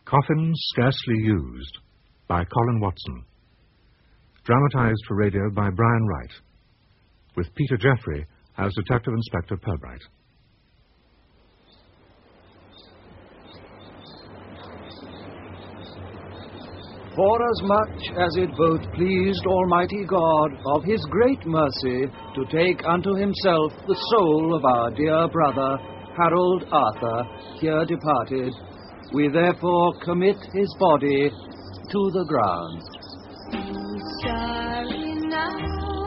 Coffins Scarcely Used by Colin Watson. Dramatized for radio by Brian Wright, with Peter Jeffrey as Detective Inspector Pirbright. Forasmuch as it both pleased Almighty God of his great mercy to take unto himself the soul of our dear brother Harold Arthur, here departed, we therefore commit his body to the ground. Sorry now,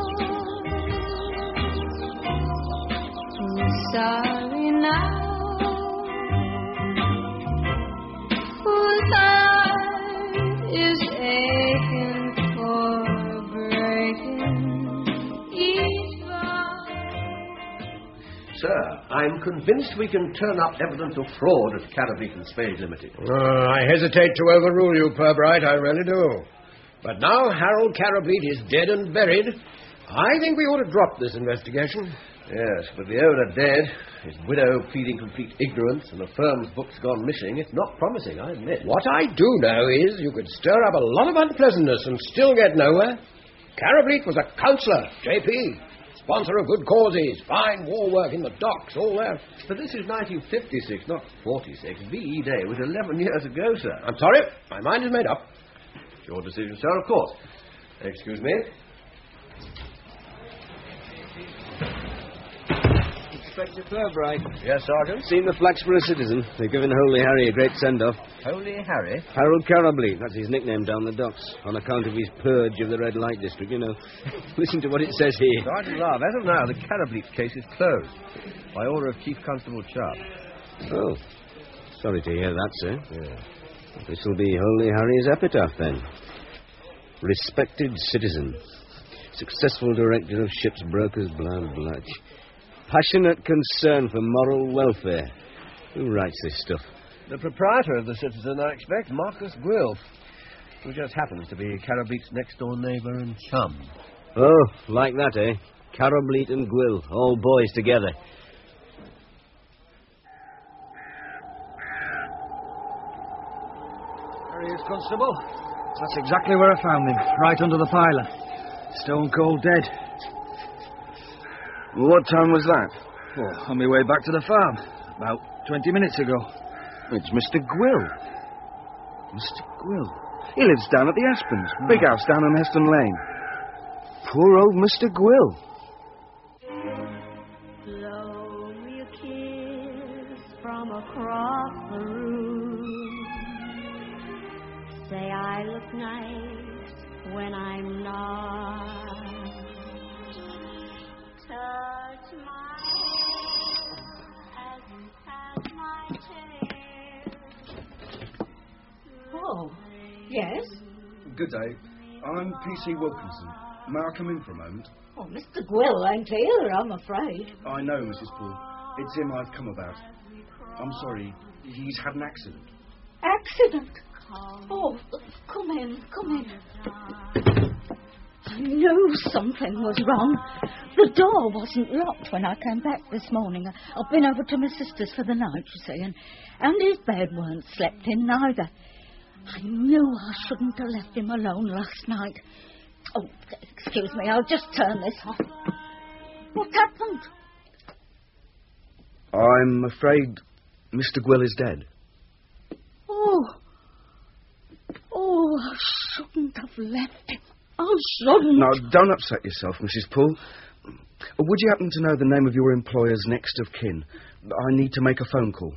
sorry now, whose heart is aching for breaking each bone. Sir, I'm convinced we can turn up evidence of fraud at Carableek and Spade Limited. I hesitate to overrule you, Pirbright, I really do. But now Harold Carableek is dead and buried, I think we ought to drop this investigation. Yes, but the owner dead, his widow pleading complete ignorance, and the firm's books gone missing, it's not promising, I admit. What I do know is you could stir up a lot of unpleasantness and still get nowhere. Carableek was a councillor, J.P., sponsor of good causes, fine war work in the docks, all that. But this is 1956, not 46. V.E. Day was 11 years ago, sir. I'm sorry, my mind is made up. Your decision, sir, of course. Excuse me. Inspector Pirbright. Yes, Sergeant? Seen the flax for a citizen. They've given Holy Harry a great send-off. Holy Harry? Harold Carableek, that's his nickname down the docks, on account of his purge of the red light district, you know. Listen to what it says here. Sergeant Love, as of now, the Carableek case is closed by order of Chief Constable Sharp. Oh, sorry to hear that, sir. Yeah. This will be Holy Harry's epitaph, then. Respected citizen. Successful director of ships, brokers, blah, blah. Passionate concern for moral welfare. Who writes this stuff? The proprietor of the Citizen, I expect, Marcus Gwill, who just happens to be Carableek's next-door neighbour and chum. Oh, like that, eh? Carableek and Gwill, all boys together. There he is, Constable. That's exactly where I found him, right under the piler. Stone cold dead. What time was that? Oh, on my way back to the farm. About 20 minutes ago. It's Mr. Gwill. Mr. Gwill. He lives down at the Aspens. Big house down on Heston Lane. Poor old Mr. Gwill. Blow me a kiss from across the room. Say I look nice when I'm not. Touch my hair as you pat my chair. Oh, yes? Good day. I'm P.C. Wilkinson. May I come in for a moment? Oh, Mr. Gwill ain't here, I'm afraid. I know, Mrs. Poole. It's him I've come about. I'm sorry. He's had an accident. Accident? Oh, come in, come in. I knew something was wrong. The door wasn't locked when I came back this morning. I've been over to my sister's for the night, you see, and his bed weren't slept in neither. I knew I shouldn't have left him alone last night. Oh, excuse me, I'll just turn this off. What happened? I'm afraid Mr. Gwill is dead. Oh, I shouldn't have left him. I shouldn't. Now, don't upset yourself, Mrs. Poole. Would you happen to know the name of your employer's next of kin? I need to make a phone call.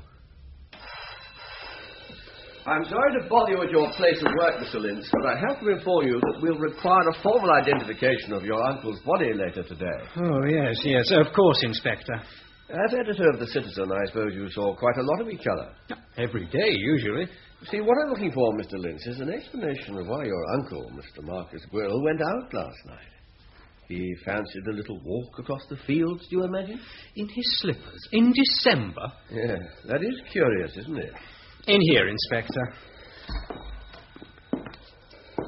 I'm sorry to bother you at your place of work, Mr. Lynch, but I have to inform you that we'll require a formal identification of your uncle's body later today. Oh, yes, of course, Inspector. As editor of The Citizen, I suppose you saw quite a lot of each other. Every day, usually. See, what I'm looking for, Mr. Lynch, is an explanation of why your uncle, Mr. Marcus Gwill, went out last night. He fancied a little walk across the fields, do you imagine? In his slippers? In December? Yeah, that is curious, isn't it? In here, Inspector.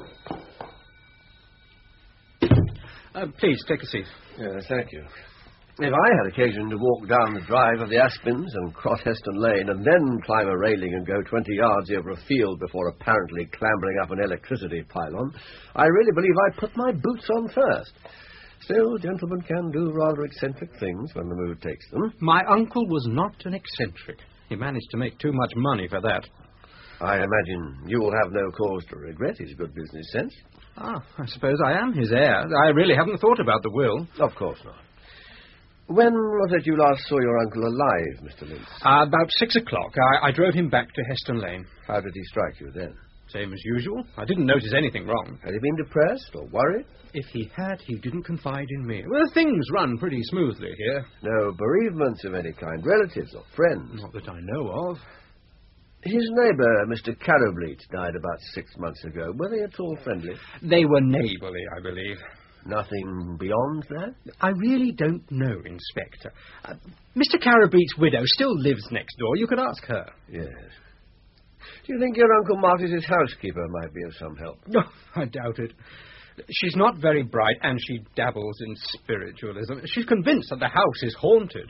Please, take a seat. Yeah, thank you. If I had occasion to walk down the drive of the Aspins and cross Heston Lane and then climb a railing and go 20 yards over a field before apparently clambering up an electricity pylon, I really believe I'd put my boots on first. Still, gentlemen can do rather eccentric things when the mood takes them. My uncle was not an eccentric. He managed to make too much money for that. I imagine you will have no cause to regret his good business sense. Ah, I suppose I am his heir. I really haven't thought about the will. Of course not. When was it you last saw your uncle alive, Mr. Lynch? About 6 o'clock. I drove him back to Heston Lane. How did he strike you then? Same as usual. I didn't notice anything wrong. Had he been depressed or worried? If he had, he didn't confide in me. Well, things run pretty smoothly here. No bereavements of any kind, relatives or friends? Not that I know of. His neighbour, Mr. Carrowbleat, died about 6 months ago. Were they at all friendly? They were neighbourly, I believe. Nothing beyond that? I really don't know, Inspector. Mr. Carrowbleat's widow still lives next door. You could ask her. Yes. Do you think your Uncle Marty's housekeeper might be of some help? No, I doubt it. She's not very bright, and she dabbles in spiritualism. She's convinced that the house is haunted.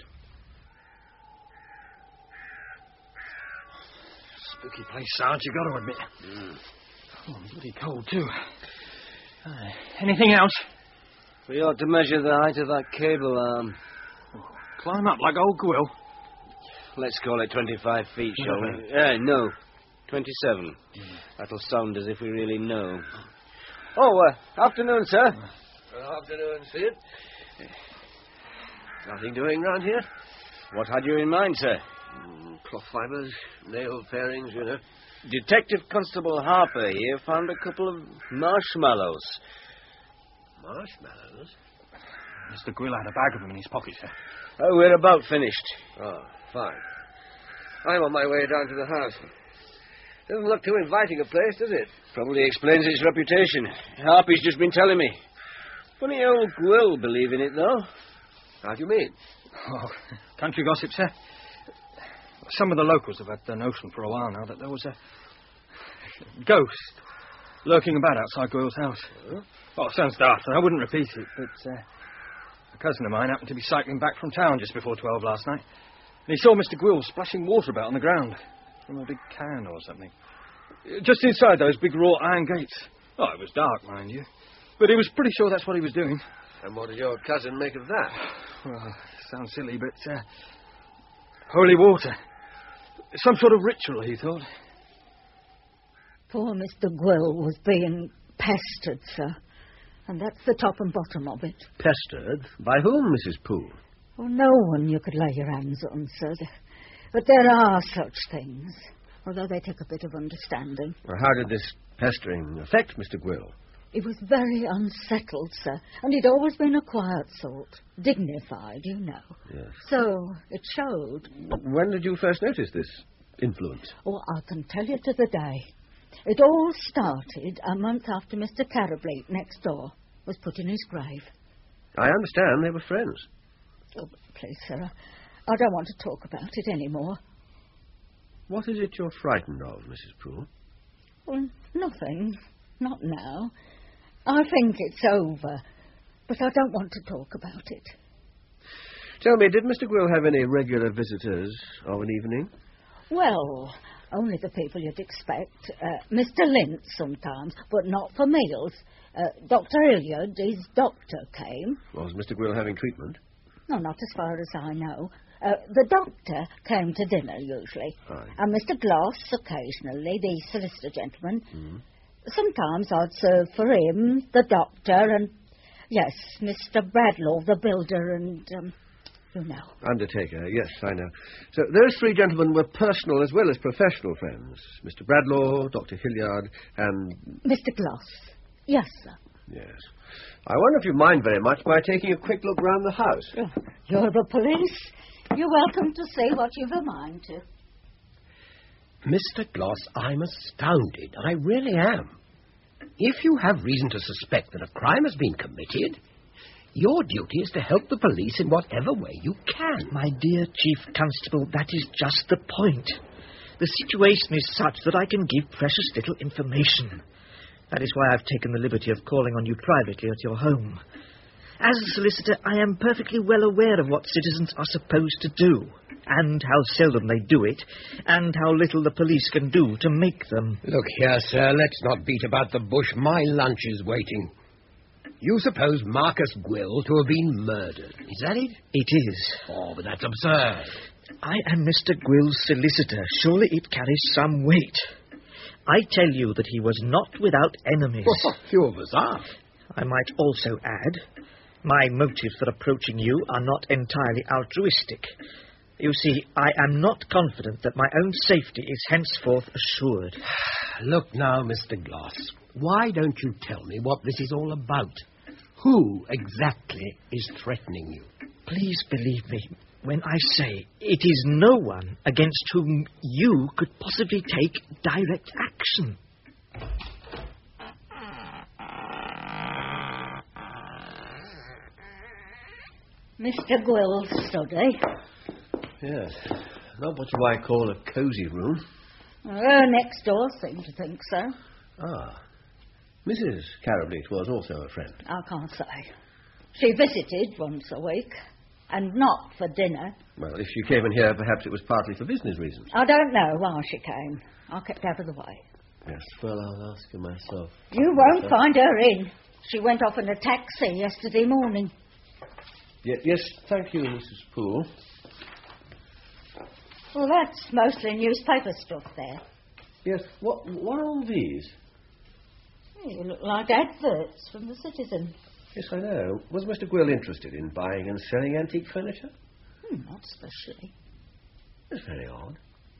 Spooky place, Sarge, you got to admit. Oh, bloody cold, too. Anything else? We ought to measure the height of that cable arm. Climb up like old Gwill. Let's call it 25 feet, shall we? No, 27. That'll sound as if we really know. Oh, afternoon, sir. Afternoon, Sid. Nothing doing round here? What had you in mind, sir? Cloth fibres, nail fairings, you know. Detective Constable Harper here found a couple of marshmallows. Marshmallows? Mr. Gwill had a bag of them in his pocket, sir. Oh, we're about finished. Oh, fine. I'm on my way down to the house. Doesn't look too inviting a place, does it? Probably explains its reputation. Harpy's just been telling me. Funny old Gwill believe in it, though. How do you mean? Oh, country gossip, sir. Some of the locals have had the notion for a while now that there was a ghost lurking about outside Gwill's house. Oh, it sounds daft, and I wouldn't repeat it, but a cousin of mine happened to be cycling back from town just before 12 last night, and he saw Mr. Gwill splashing water about on the ground from a big can or something. Just inside those big wrought iron gates. Oh, it was dark, mind you, but he was pretty sure that's what he was doing. And what did your cousin make of that? Well, it sounds silly, but holy water. Some sort of ritual, he thought. Poor Mr. Gwill was being pestered, sir. And that's the top and bottom of it. Pestered? By whom, Mrs. Poole? Well, no one you could lay your hands on, sir. But there are such things, although they take a bit of understanding. Well, how did this pestering affect Mr. Gwill? He was very unsettled, sir, and he'd always been a quiet sort. Dignified, you know. Yes. So it showed. When did you first notice this influence? Oh, I can tell you to the day. It all started a month after Mr. Carrowbleat next door was put in his grave. I understand they were friends. Oh, please, sir, I don't want to talk about it anymore. What is it you're frightened of, Mrs. Poole? Well, nothing. Not now. I think it's over, but I don't want to talk about it. Tell me, did Mr. Gwill have any regular visitors of an evening? Well, only the people you'd expect. Mr. Lynch sometimes, but not for meals. Dr. Hilliard, his doctor, came. Was Mr. Gwill having treatment? No, not as far as I know. The doctor came to dinner, usually. Aye. And Mr. Gloss, occasionally, the solicitor gentleman. Sometimes I'd serve for him, the doctor, and, yes, Mr. Bradlaugh, the builder, and, you know. Undertaker, yes, I know. So those three gentlemen were personal as well as professional friends. Mr. Bradlaugh, Dr. Hilliard, and... Mr. Gloss. Yes, sir. Yes. I wonder if you mind very much by taking a quick look round the house. You're the police. You're welcome to say what you've a mind to. Mr. Gloss, I'm astounded. I really am. If you have reason to suspect that a crime has been committed, your duty is to help the police in whatever way you can. My dear Chief Constable, that is just the point. The situation is such that I can give precious little information. That is why I've taken the liberty of calling on you privately at your home. As a solicitor, I am perfectly well aware of what citizens are supposed to do, and how seldom they do it, and how little the police can do to make them. Look here, sir, let's not beat about the bush. My lunch is waiting. You suppose Marcus Gwill to have been murdered. Is that it? It is. Oh, but that's absurd. I am Mr. Gwill's solicitor. Surely it carries some weight. I tell you that he was not without enemies. Well, few of us are. I might also add, my motives for approaching you are not entirely altruistic. You see, I am not confident that my own safety is henceforth assured. Look now, Mr. Gloss, why don't you tell me what this is all about? Who exactly is threatening you? Please believe me when I say it is no one against whom you could possibly take direct action. Mr. Gwill's study. Yes. Not what you might call a cosy room. Her next door seemed to think so. Ah. Mrs. Carableet was also a friend. I can't say. She visited once a week, and not for dinner. Well, if she came in here, perhaps it was partly for business reasons. I don't know why she came. I kept out of the way. Yes, well, I'll ask her myself. You won't find her in. She went off in a taxi yesterday morning. Yes, thank you, Mrs. Poole. Well, that's mostly newspaper stuff there. Yes, what are all these? You look like adverts from the Citizen. Yes, I know. Was Mr. Gwill interested in buying and selling antique furniture? Not especially. That's very odd.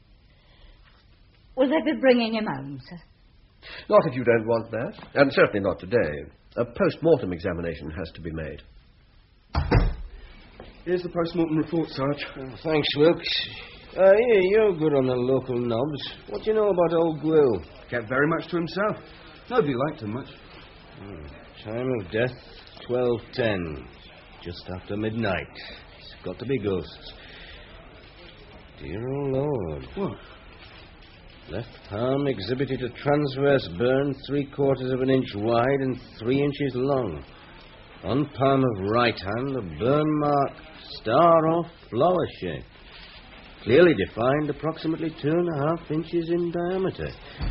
Will they be bringing him home, sir? Not if you don't want that. And certainly not today. A post-mortem examination has to be made. Here's the post-mortem report, Sarge. Thanks, Wilkes. You're good on the local knobs. What do you know about old Gwill? Kept very much to himself. Nobody liked him much. Time of death, 12:10. Just after midnight. It's got to be ghosts. Dear old Lord. What? Left palm exhibited a transverse burn 3/4 of an inch wide and 3 inches long. On palm of right hand, a burn mark, star or flower shape. Clearly defined, approximately 2.5 inches in diameter.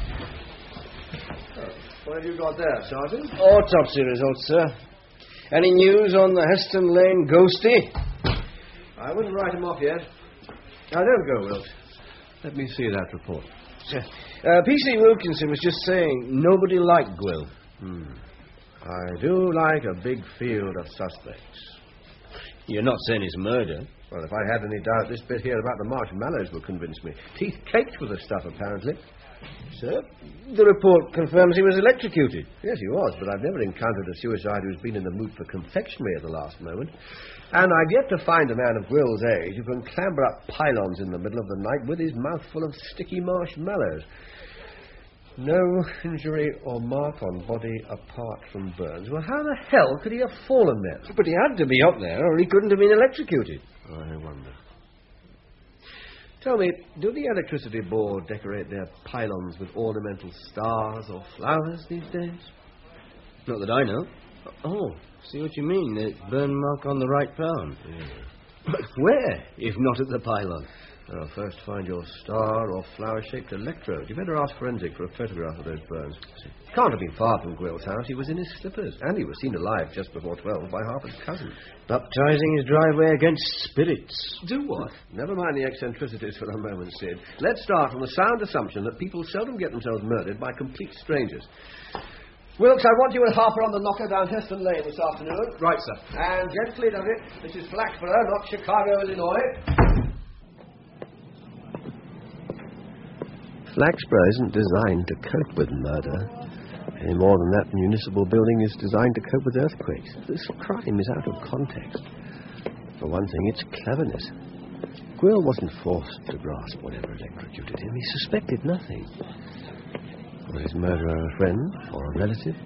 What have you got there, Sergeant? Autopsy results, sir. Any news on the Heston Lane ghostie? I wouldn't write him off yet. Now, don't go, Wilkes. Let me see that report. Sir, P.C. Wilkinson was just saying nobody liked Gwill. I do like a big field of suspects. You're not saying it's murder? Well, if I had any doubt, this bit here about the marshmallows would convince me. Teeth caked with the stuff, apparently. Sir, the report confirms he was electrocuted. Yes, he was, but I've never encountered a suicide who's been in the mood for confectionery at the last moment. And I've yet to find a man of Gwill's age who can clamber up pylons in the middle of the night with his mouth full of sticky marshmallows. No injury or mark on body apart from burns. Well, how the hell could he have fallen there? But he had to be up there, or he couldn't have been electrocuted. I wonder. Tell me, do the electricity board decorate their pylons with ornamental stars or flowers these days? Not that I know. Oh, see what you mean. The burn mark on the right palm. Yeah. But where, if not at the pylon? Well, first find your star or flower-shaped electrode. You better ask Forensic for a photograph of those burns. Can't have been far from Gwill's house. He was in his slippers, and he was seen alive just before 12 by Harper's cousin. Baptizing his driveway against spirits. Do what? Never mind the eccentricities for a moment, Sid. Let's start from the sound assumption that people seldom get themselves murdered by complete strangers. Wilkes, I want you with Harper on the knocker down Heston Lane this afternoon. Right, sir. And gently does it. This is Flaxborough, not Chicago, Illinois. Flaxborough isn't designed to cope with murder, any more than that municipal building is designed to cope with earthquakes. This crime is out of context. For one thing, it's cleverness. Gwill wasn't forced to grasp whatever electrocuted him. He suspected nothing. Was his murderer a friend or a relative?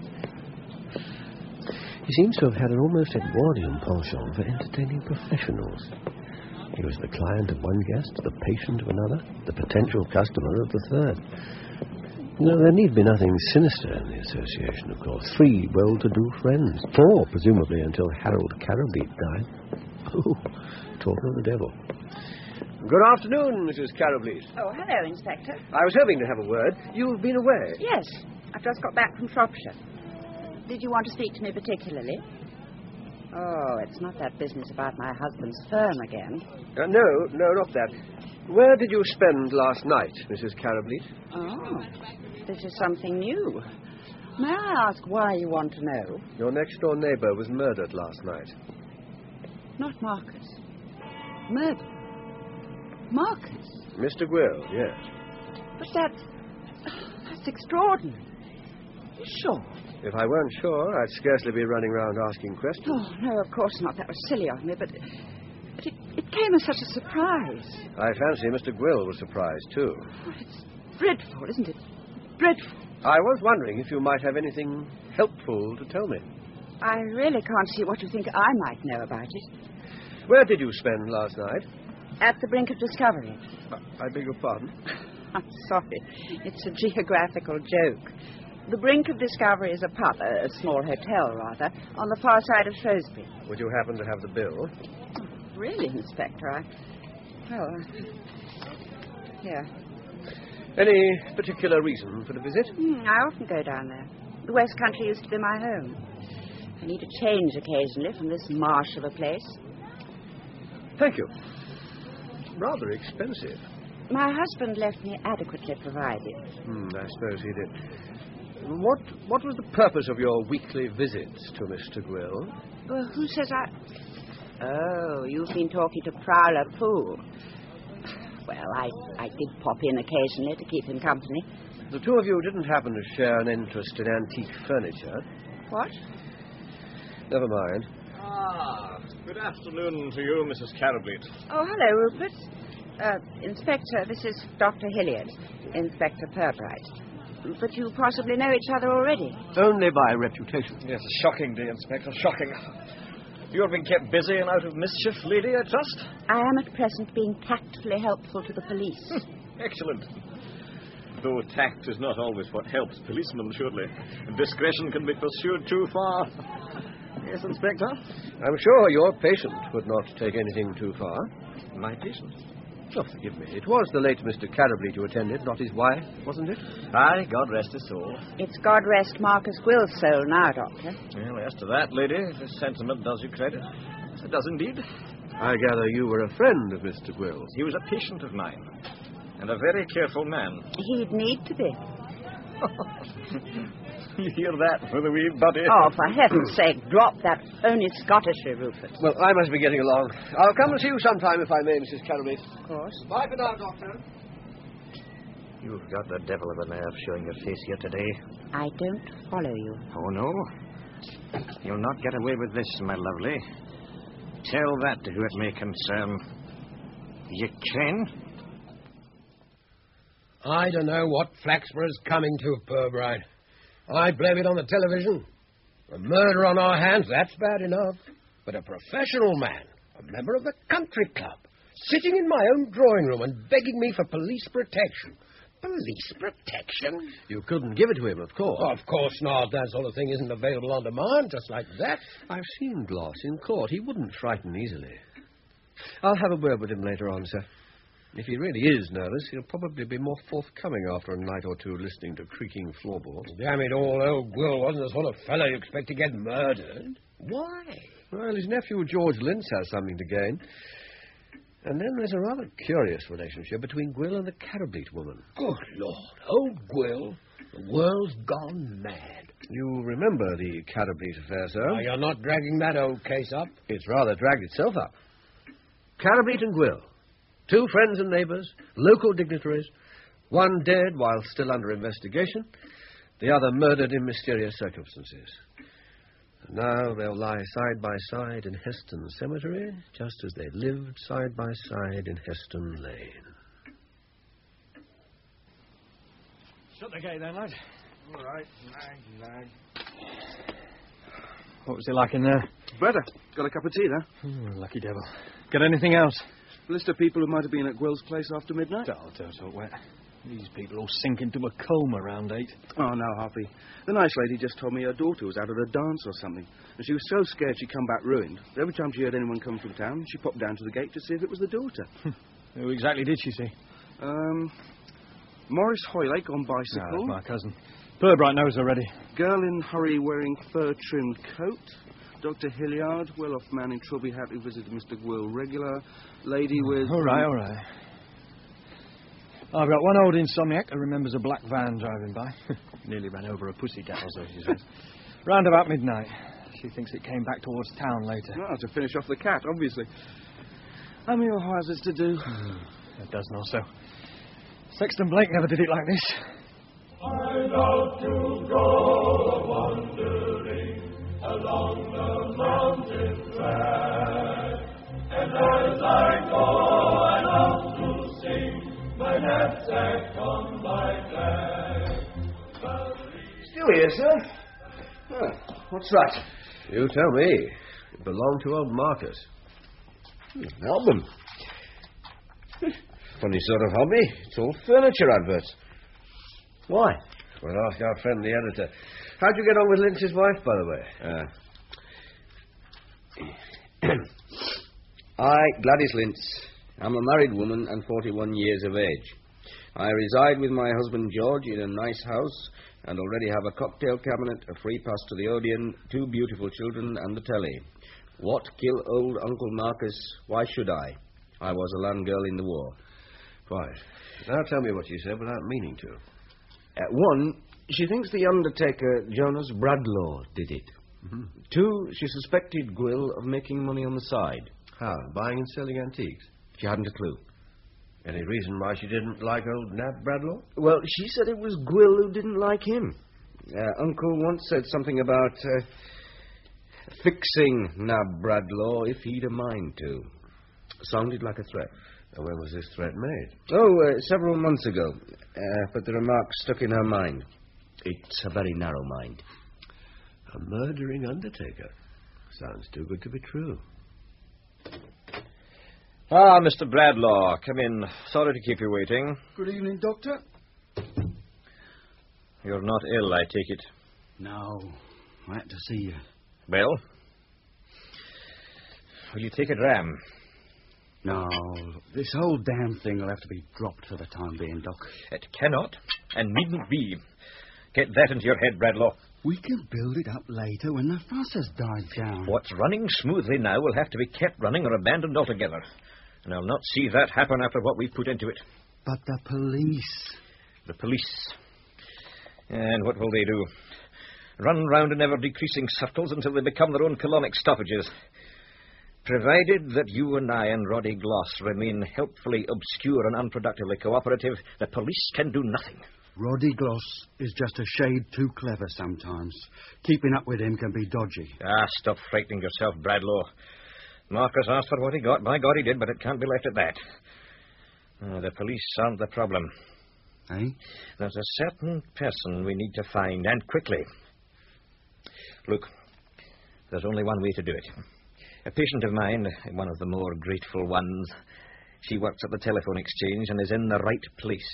He seems to have had an almost Edwardian penchant for entertaining professionals. He was the client of one guest, the patient of another, the potential customer of the third. No, there need be nothing sinister in the association, of course. 3 well-to-do friends. 4, presumably, until Harold Carrowbeat died. Oh, talk of the devil. Good afternoon, Mrs. Carrowbeat. Oh, hello, Inspector. I was hoping to have a word. You've been away. Yes, I've just got back from Shropshire. Did you want to speak to me particularly? Oh, it's not that business about my husband's firm again. No, not that. Where did you spend last night, Mrs. Carrowbeat? Oh, this is something new. May I ask why you want to know? Your next-door neighbour was murdered last night. Not Marcus. Murdered? Marcus? Mr. Gwill, yes. But that's extraordinary. You sure? If I weren't sure, I'd scarcely be running around asking questions. Oh, no, of course not. That was silly of me, but it came as such a surprise. I fancy Mr. Gwill was surprised, too. Oh, it's dreadful, isn't it? Dreadful. I was wondering if you might have anything helpful to tell me. I really can't see what you think I might know about it. Where did you spend last night? At the brink of discovery. I beg your pardon? I'm sorry. It's a geographical joke. The brink of discovery is a pub, a small hotel, rather, on the far side of Shrewsbury. Would you happen to have the bill? Oh, really, Inspector? Here. Any particular reason for the visit? I often go down there. The West Country used to be my home. I need a change occasionally from this marsh of a place. Thank you. Rather expensive. My husband left me adequately provided. I suppose he did. What was the purpose of your weekly visits to Mr. Gwill? Well, who says Oh, you've been talking to Prowler Poole. Well, I did pop in occasionally to keep him company. The two of you didn't happen to share an interest in antique furniture. What? Never mind. Good afternoon to you, Mrs. Carrowbeat. Oh, hello, Rupert. Inspector, this is Dr. Hilliard, Inspector Pirbright. But you possibly know each other already. Only by reputation. Yes, a shocking day, Inspector, shocking. You have been kept busy and out of mischief, lady, I trust? I am at present being tactfully helpful to the police. Excellent. Though tact is not always what helps policemen, surely. Discretion can be pursued too far. Yes, Inspector? I'm sure your patient would not take anything too far. My patient? Oh, forgive me. It was the late Mr. Carrowbeat you attended, not his wife, wasn't it? Aye, God rest his soul. It's God rest Marcus Gwill's soul now, Doctor. Well, as to that, lady, this sentiment does you credit. It does indeed. I gather you were a friend of Mr. Gwill's. He was a patient of mine, and a very careful man. He'd need to be. You hear that for the wee buddy? Oh, for heaven's sake, drop that phony Scottishry, Rupert. Well, I must be getting along. I'll come and see you sometime, if I may, Mrs. Carrowbeat. Of course. Bye for now, Doctor. You've got the devil of a nerve showing your face here today. I don't follow you. Oh, no? You'll not get away with this, my lovely. Tell that to who it may concern. You can? I don't know what Flaxborough's coming to, Pirbright. I blame it on the television. A murder on our hands, that's bad enough. But a professional man, a member of the country club, sitting in my own drawing room and begging me for police protection. Police protection? You couldn't give it to him, of course. Of course not. That sort of thing isn't available on demand, just like that. I've seen Gloss in court. He wouldn't frighten easily. I'll have a word with him later on, sir. If he really is nervous, he'll probably be more forthcoming after a night or two listening to creaking floorboards. Damn it all, old Gwill wasn't the sort of fellow you expect to get murdered. Why? Well, his nephew George Lynch has something to gain. And then there's a rather curious relationship between Gwill and the Carrowbeat woman. Good Lord, old Gwill, the world's gone mad. You remember the Carrowbeat affair, sir? Now, you're not dragging that old case up. It's rather dragged itself up. Carrowbeat and Gwill. 2 friends and neighbours, local dignitaries, one dead while still under investigation, the other murdered in mysterious circumstances. And now they'll lie side by side in Heston Cemetery, just as they lived side by side in Heston Lane. Shut the gate then, lad. All right, nag. What was it like in there? Better. Got a cup of tea there. Lucky devil. Got anything else? List of people who might have been at Gwill's place after midnight. Don't talk wet. These people all sink into a coma around 8. Oh, no, Harvey. The nice lady just told me her daughter was out at a dance or something, and she was so scared she'd come back ruined. Every time she heard anyone come from town, she popped down to the gate to see if it was the daughter. Who exactly did she see? Morris Hoylake on bicycle. That's my cousin. Pirbright knows already. Girl in hurry wearing fur-trimmed coat. Dr. Hilliard, well-off man in Trilby hat who visited Mr. Gwill regular. Lady with... All right. I've got one old insomniac who remembers a black van driving by. Nearly ran over a pussycat or so, she says. Round about midnight. She thinks it came back towards town later. Well, to finish off the cat, obviously. How many more houses to do? A dozen or so. Sexton Blake never did it like this. I love to go wandering along the mountain track, and as I go I love to sing my knapsack on my back. Still here, sir? What's that? You tell me. It belonged to old Marcus. An album. Funny sort of hobby. It's all furniture adverts. Why? We'll ask our friend the editor. How'd you get on with Lynch's wife, by the way? I, Gladys Lynch, am a married woman and 41 years of age. I reside with my husband George in a nice house and already have a cocktail cabinet, a free pass to the Odeon, 2 beautiful children and the telly. What kill old Uncle Marcus? Why should I? I was a land girl in the war. Right. Now tell me what you said without meaning to. One, she thinks the undertaker, Jonas Bradlaugh, did it. Mm-hmm. 2, she suspected Gwill of making money on the side. How? Buying and selling antiques? She hadn't a clue. Any reason why she didn't like old Nab Bradlaugh? Well, she said it was Gwill who didn't like him. Uncle once said something about fixing Nab Bradlaugh if he'd a mind to. Sounded like a threat. And when was this threat made? Several months ago. But the remark stuck in her mind. It's a very narrow mind. A murdering undertaker. Sounds too good to be true. Ah, Mr. Bradlaugh, come in. Sorry to keep you waiting. Good evening, Doctor. You're not ill, I take it. No. Glad to see you. Well? Will you take a dram? No, this whole damn thing will have to be dropped for the time being, Doc. It cannot and needn't be. Get that into your head, Bradlaugh. We can build it up later when the fuss has died down. What's running smoothly now will have to be kept running or abandoned altogether. And I'll not see that happen after what we've put into it. But the police... The police. And what will they do? Run round in ever-decreasing circles until they become their own colonic stoppages. Provided that you and I and Roddy Gloss remain helpfully obscure and unproductively cooperative, the police can do nothing. Roddy Gloss is just a shade too clever sometimes. Keeping up with him can be dodgy. Stop frightening yourself, Bradlaugh. Marcus asked for what he got. By God, he did, but it can't be left at that. The police aren't the problem. Eh? There's a certain person we need to find, and quickly. Look, there's only one way to do it. A patient of mine, one of the more grateful ones, she works at the telephone exchange and is in the right place.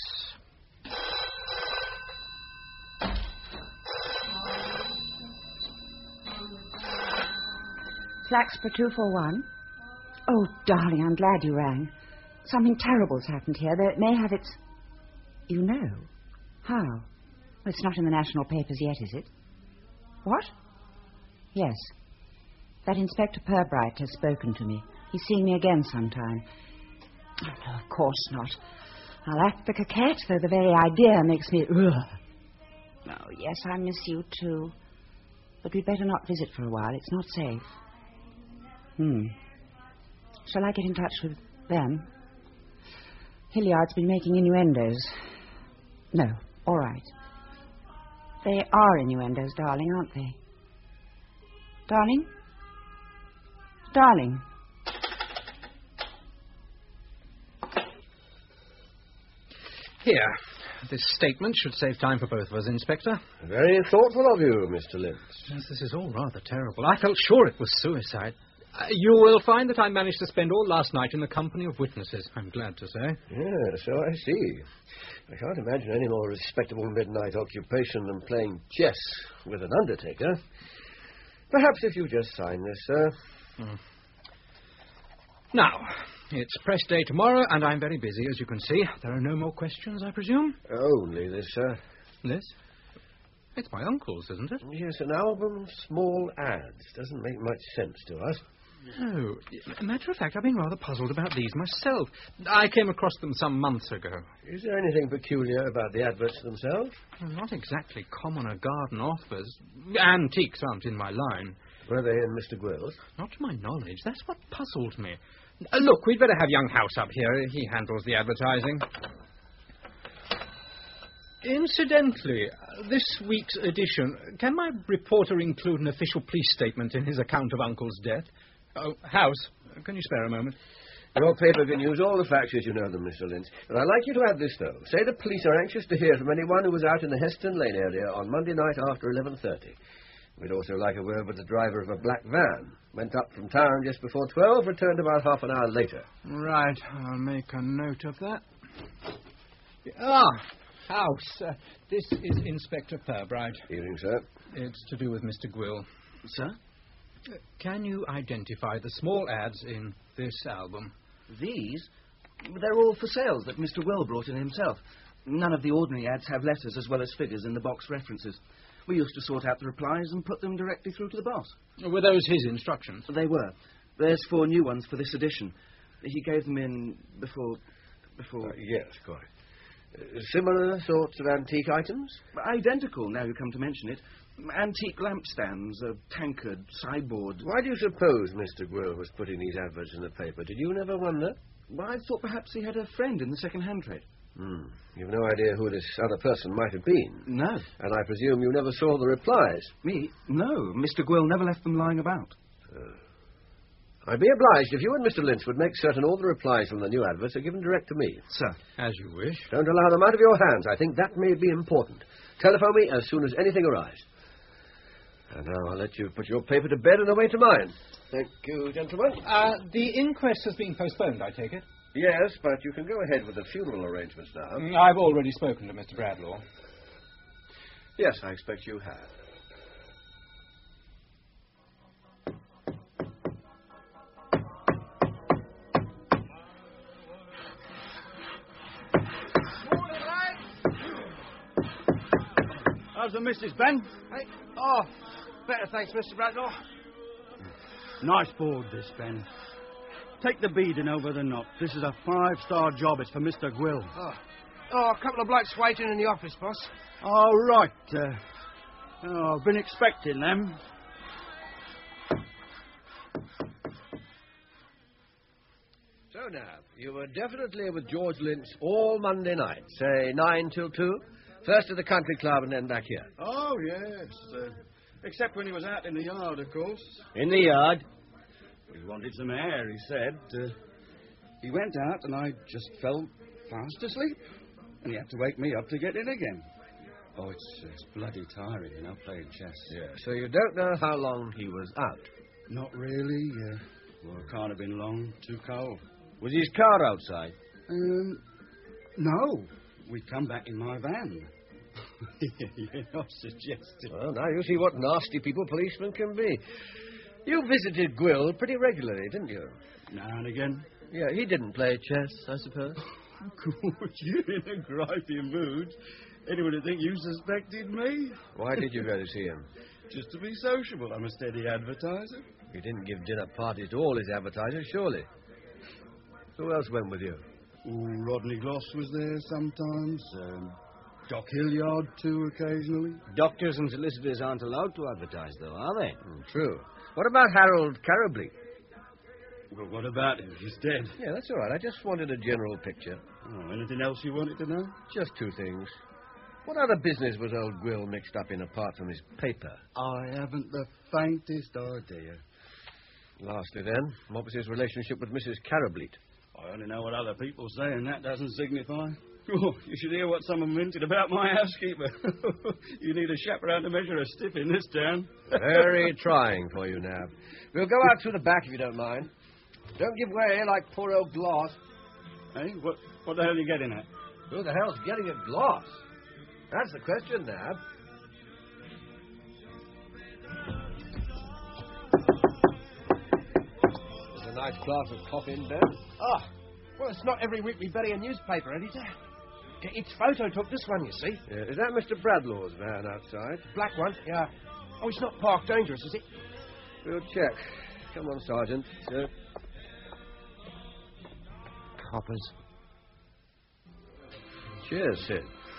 Flaxborough 241. Oh, darling, I'm glad you rang. Something terrible's happened here, though it may have its... You know? How? Well, it's not in the national papers yet, is it? What? Yes. That Inspector Pirbright has spoken to me. He's seeing me again sometime. Oh, no, of course not. I'll act like a cat, though the very idea makes me... Ugh. Oh, yes, I miss you, too. But we'd better not visit for a while. It's not safe. Shall I get in touch with them? Hilliard's been making innuendos. No, all right. They are innuendos, darling, aren't they? Darling? Darling? Here. This statement should save time for both of us, Inspector. Very thoughtful of you, Mr. Lynch. Yes, this is all rather terrible. I felt sure it was suicide. You will find that I managed to spend all last night in the company of witnesses, I'm glad to say. Yeah, so I see. I can't imagine any more respectable midnight occupation than playing chess with an undertaker. Perhaps if you just sign this, sir. Now, it's press day tomorrow, and I'm very busy, as you can see. There are no more questions, I presume? Only this, sir. This? It's my uncle's, isn't it? Yes, an album of small ads. Doesn't make much sense to us. No. Matter of fact, I've been rather puzzled about these myself. I came across them some months ago. Is there anything peculiar about the adverts themselves? Well, not exactly commoner garden offers. Antiques aren't in my line. Were they in Mr. Gwill's? Not to my knowledge. That's what puzzled me. Look, we'd better have young House up here. He handles the advertising. Incidentally, this week's edition, can my reporter include an official police statement in his account of Uncle's death? Oh, House, can you spare a moment? Your paper can use all the facts as you know them, Mr. Lynch. But I'd like you to add this, though. Say the police are anxious to hear from anyone who was out in the Heston Lane area on Monday night after 11:30. We'd also like a word with the driver of a black van. Went up from town just before 12, returned about half an hour later. Right, I'll make a note of that. House, this is Inspector Purbright. Evening, sir. It's to do with Mr. Gwill. Sir? Can you identify the small ads in this album? These? They're all for sales that Mr. Well brought in himself. None of the ordinary ads have letters as well as figures in the box references. We used to sort out the replies and put them directly through to the boss. Were those his instructions? They were. There's 4 new ones for this edition. He gave them in before... Yes, quite. Similar sorts of antique items? Identical, now you come to mention it. Antique lampstands, a tankard, sideboard. Why do you suppose Mr. Gwill was putting these adverts in the paper? Did you never wonder? Well, I thought perhaps he had a friend in the second-hand trade. You've no idea who this other person might have been? No. And I presume you never saw the replies? Me? No. Mr. Gwill never left them lying about. I'd be obliged if you and Mr. Lynch would make certain all the replies from the new adverts are given direct to me. Sir. As you wish. Don't allow them out of your hands. I think that may be important. Telephone me as soon as anything arrives. And now I'll let you put your paper to bed and away to mine. Thank you, gentlemen. The inquest has been postponed, I take it? Yes, but you can go ahead with the funeral arrangements now. I've already spoken to Mr. Bradlaugh. Yes, I expect you have. How's the missus, Ben? Hey? Oh, better, thanks, Mr. Bradlaugh. Nice board, this, Ben. Take the beading over the knot. This is a 5-star job. It's for Mr. Gwill. Oh, a couple of blokes waiting in the office, boss. All right. I've been expecting them. So now, you were definitely with George Lynch all Monday night, say 9 till 2? First at the country club and then back here. Oh, yes. Except when he was out in the yard, of course. In the yard? He wanted some air, he said. He went out and I just fell fast asleep. And he had to wake me up to get in again. Oh, it's bloody tiring, playing chess. Yeah, so you don't know how long he was out? Not really. Well, it can't have been long. Too cold. Was his car outside? No. We come back in my van. You're not suggesting. Well, now you see what nasty people policemen can be. You visited Gwill pretty regularly, didn't you? Now and again. Yeah, he didn't play chess, I suppose. Of course, you're in a gripey mood. Anyone would think you suspected me. Why did you go to see him? Just to be sociable. I'm a steady advertiser. He didn't give dinner parties to all his advertisers, surely. Who else went with you? Rodney Gloss was there sometimes. Doc Hilliard, too, occasionally. Doctors and solicitors aren't allowed to advertise, though, are they? True. What about Harold Carableek? Well, what about him? He's dead. Yeah, that's all right. I just wanted a general picture. Oh, anything else you wanted to know? Just 2 things. What other business was old Gwill mixed up in apart from his paper? I haven't the faintest idea. Lastly, then, what was his relationship with Mrs. Carableek? I only know what other people say, and that doesn't signify. Oh, you should hear what some of them hinted about my housekeeper. You need a chaperone to measure a stiff in this town. Very trying for you, Nab. We'll go out through the back if you don't mind. Don't give way like poor old Gloss. Hey, what the hell are you getting at? Who the hell's getting at Gloss? That's the question, Nab. There's a nice glass of coffee in bed. Ah, well, it's not every week we bury a newspaper editor. Its photo took this one, you see. Is that Mr. Bradlaw's van outside? Black one, yeah. Oh, it's not parked dangerous, is it? We'll check. Come on, Sergeant. Coppers. Cheers, Sid.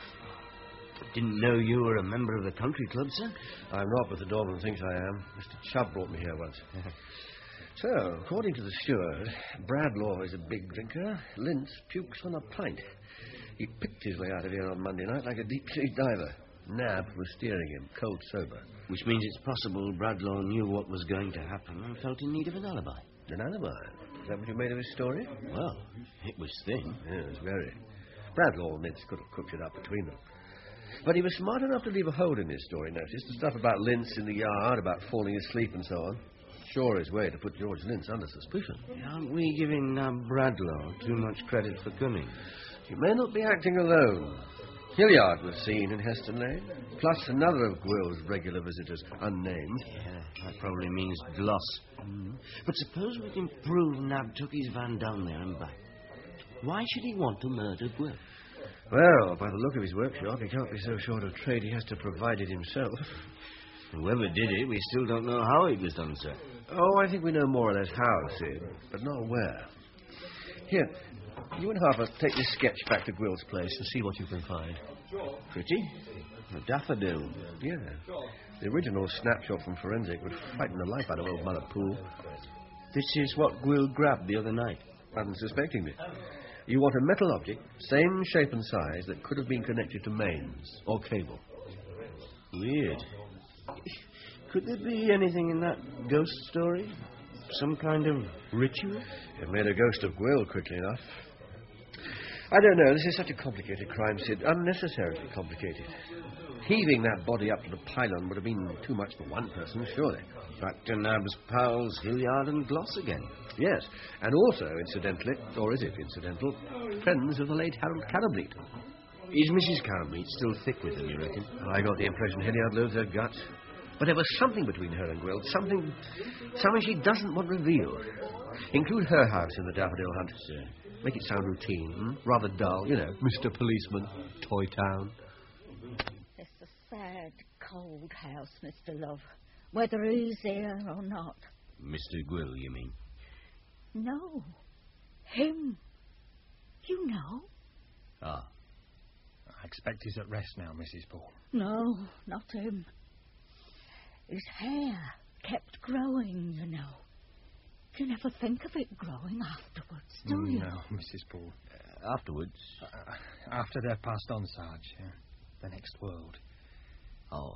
Didn't know you were a member of the country club, sir. I'm not, but the doorman thinks I am. Mr. Chubb brought me here once. So, according to the steward, Bradlaw is a big drinker. Lintz pukes on a pint. He picked his way out of here on Monday night like a deep-sea diver. Nab was steering him, cold sober. Which means it's possible Bradlaw knew what was going to happen and felt in need of an alibi. An alibi? Is that what you made of his story? Well, it was thin. Yes, very. Bradlaw and Lintz could have cooked it up between them. But he was smart enough to leave a hole in his story, notice. The stuff about Lintz in the yard, about falling asleep and so on. Sure his way to put George Lintz under suspicion. Aren't we giving Bradlaw too much credit for cunning? He may not be acting alone. Hilliard was seen in Heston Lane, plus another of Gwill's regular visitors, unnamed. Yeah, that probably means Gloss. But suppose we can prove Nab took his van down there and back. Why should he want to murder Gwill? Well, by the look of his workshop, he can't be so short of trade he has to provide it himself. Whoever did it, we still don't know how it was done, sir. Oh, I think we know more or less how, Sid, but not where. Here, you and Harper take this sketch back to Gwill's place and see what you can find. Pretty. A daffodil. Yeah. The original snapshot from Forensic would frighten the life out of old Mother Poole. This is what Gwill grabbed the other night. Unsuspectingly. You want a metal object, same shape and size, that could have been connected to mains or cable. Weird. Could there be anything in that ghost story? Some kind of ritual? It made a ghost of Gwill quickly enough. I don't know. This is such a complicated crime, Sid. Unnecessarily complicated. Heaving that body up to the pylon would have been too much for one person, surely. Back to Nab's pals Hilliard and Gloss again. Yes, and also, incidentally, or is it incidental, friends of the late Harold Carableet. Is Mrs. Carableet still thick with him, you reckon? I got the impression Hilliard loathed her guts. But there was something between her and Gwill, something she doesn't want revealed. Include her house in the daffodil hunt. Make it sound routine, rather dull, you know, Mr. Policeman, Toy Town. It's a sad, cold house, Mr. Love, whether he's there or not. Mr. Gwill, you mean? No, him. You know. Ah. I expect he's at rest now, Mrs. Poole. No, not him. His hair kept growing, you know. You never think of it growing afterwards, do you? No, Mrs. Poole. Afterwards? After they're passed on, Sarge. The next world. Oh,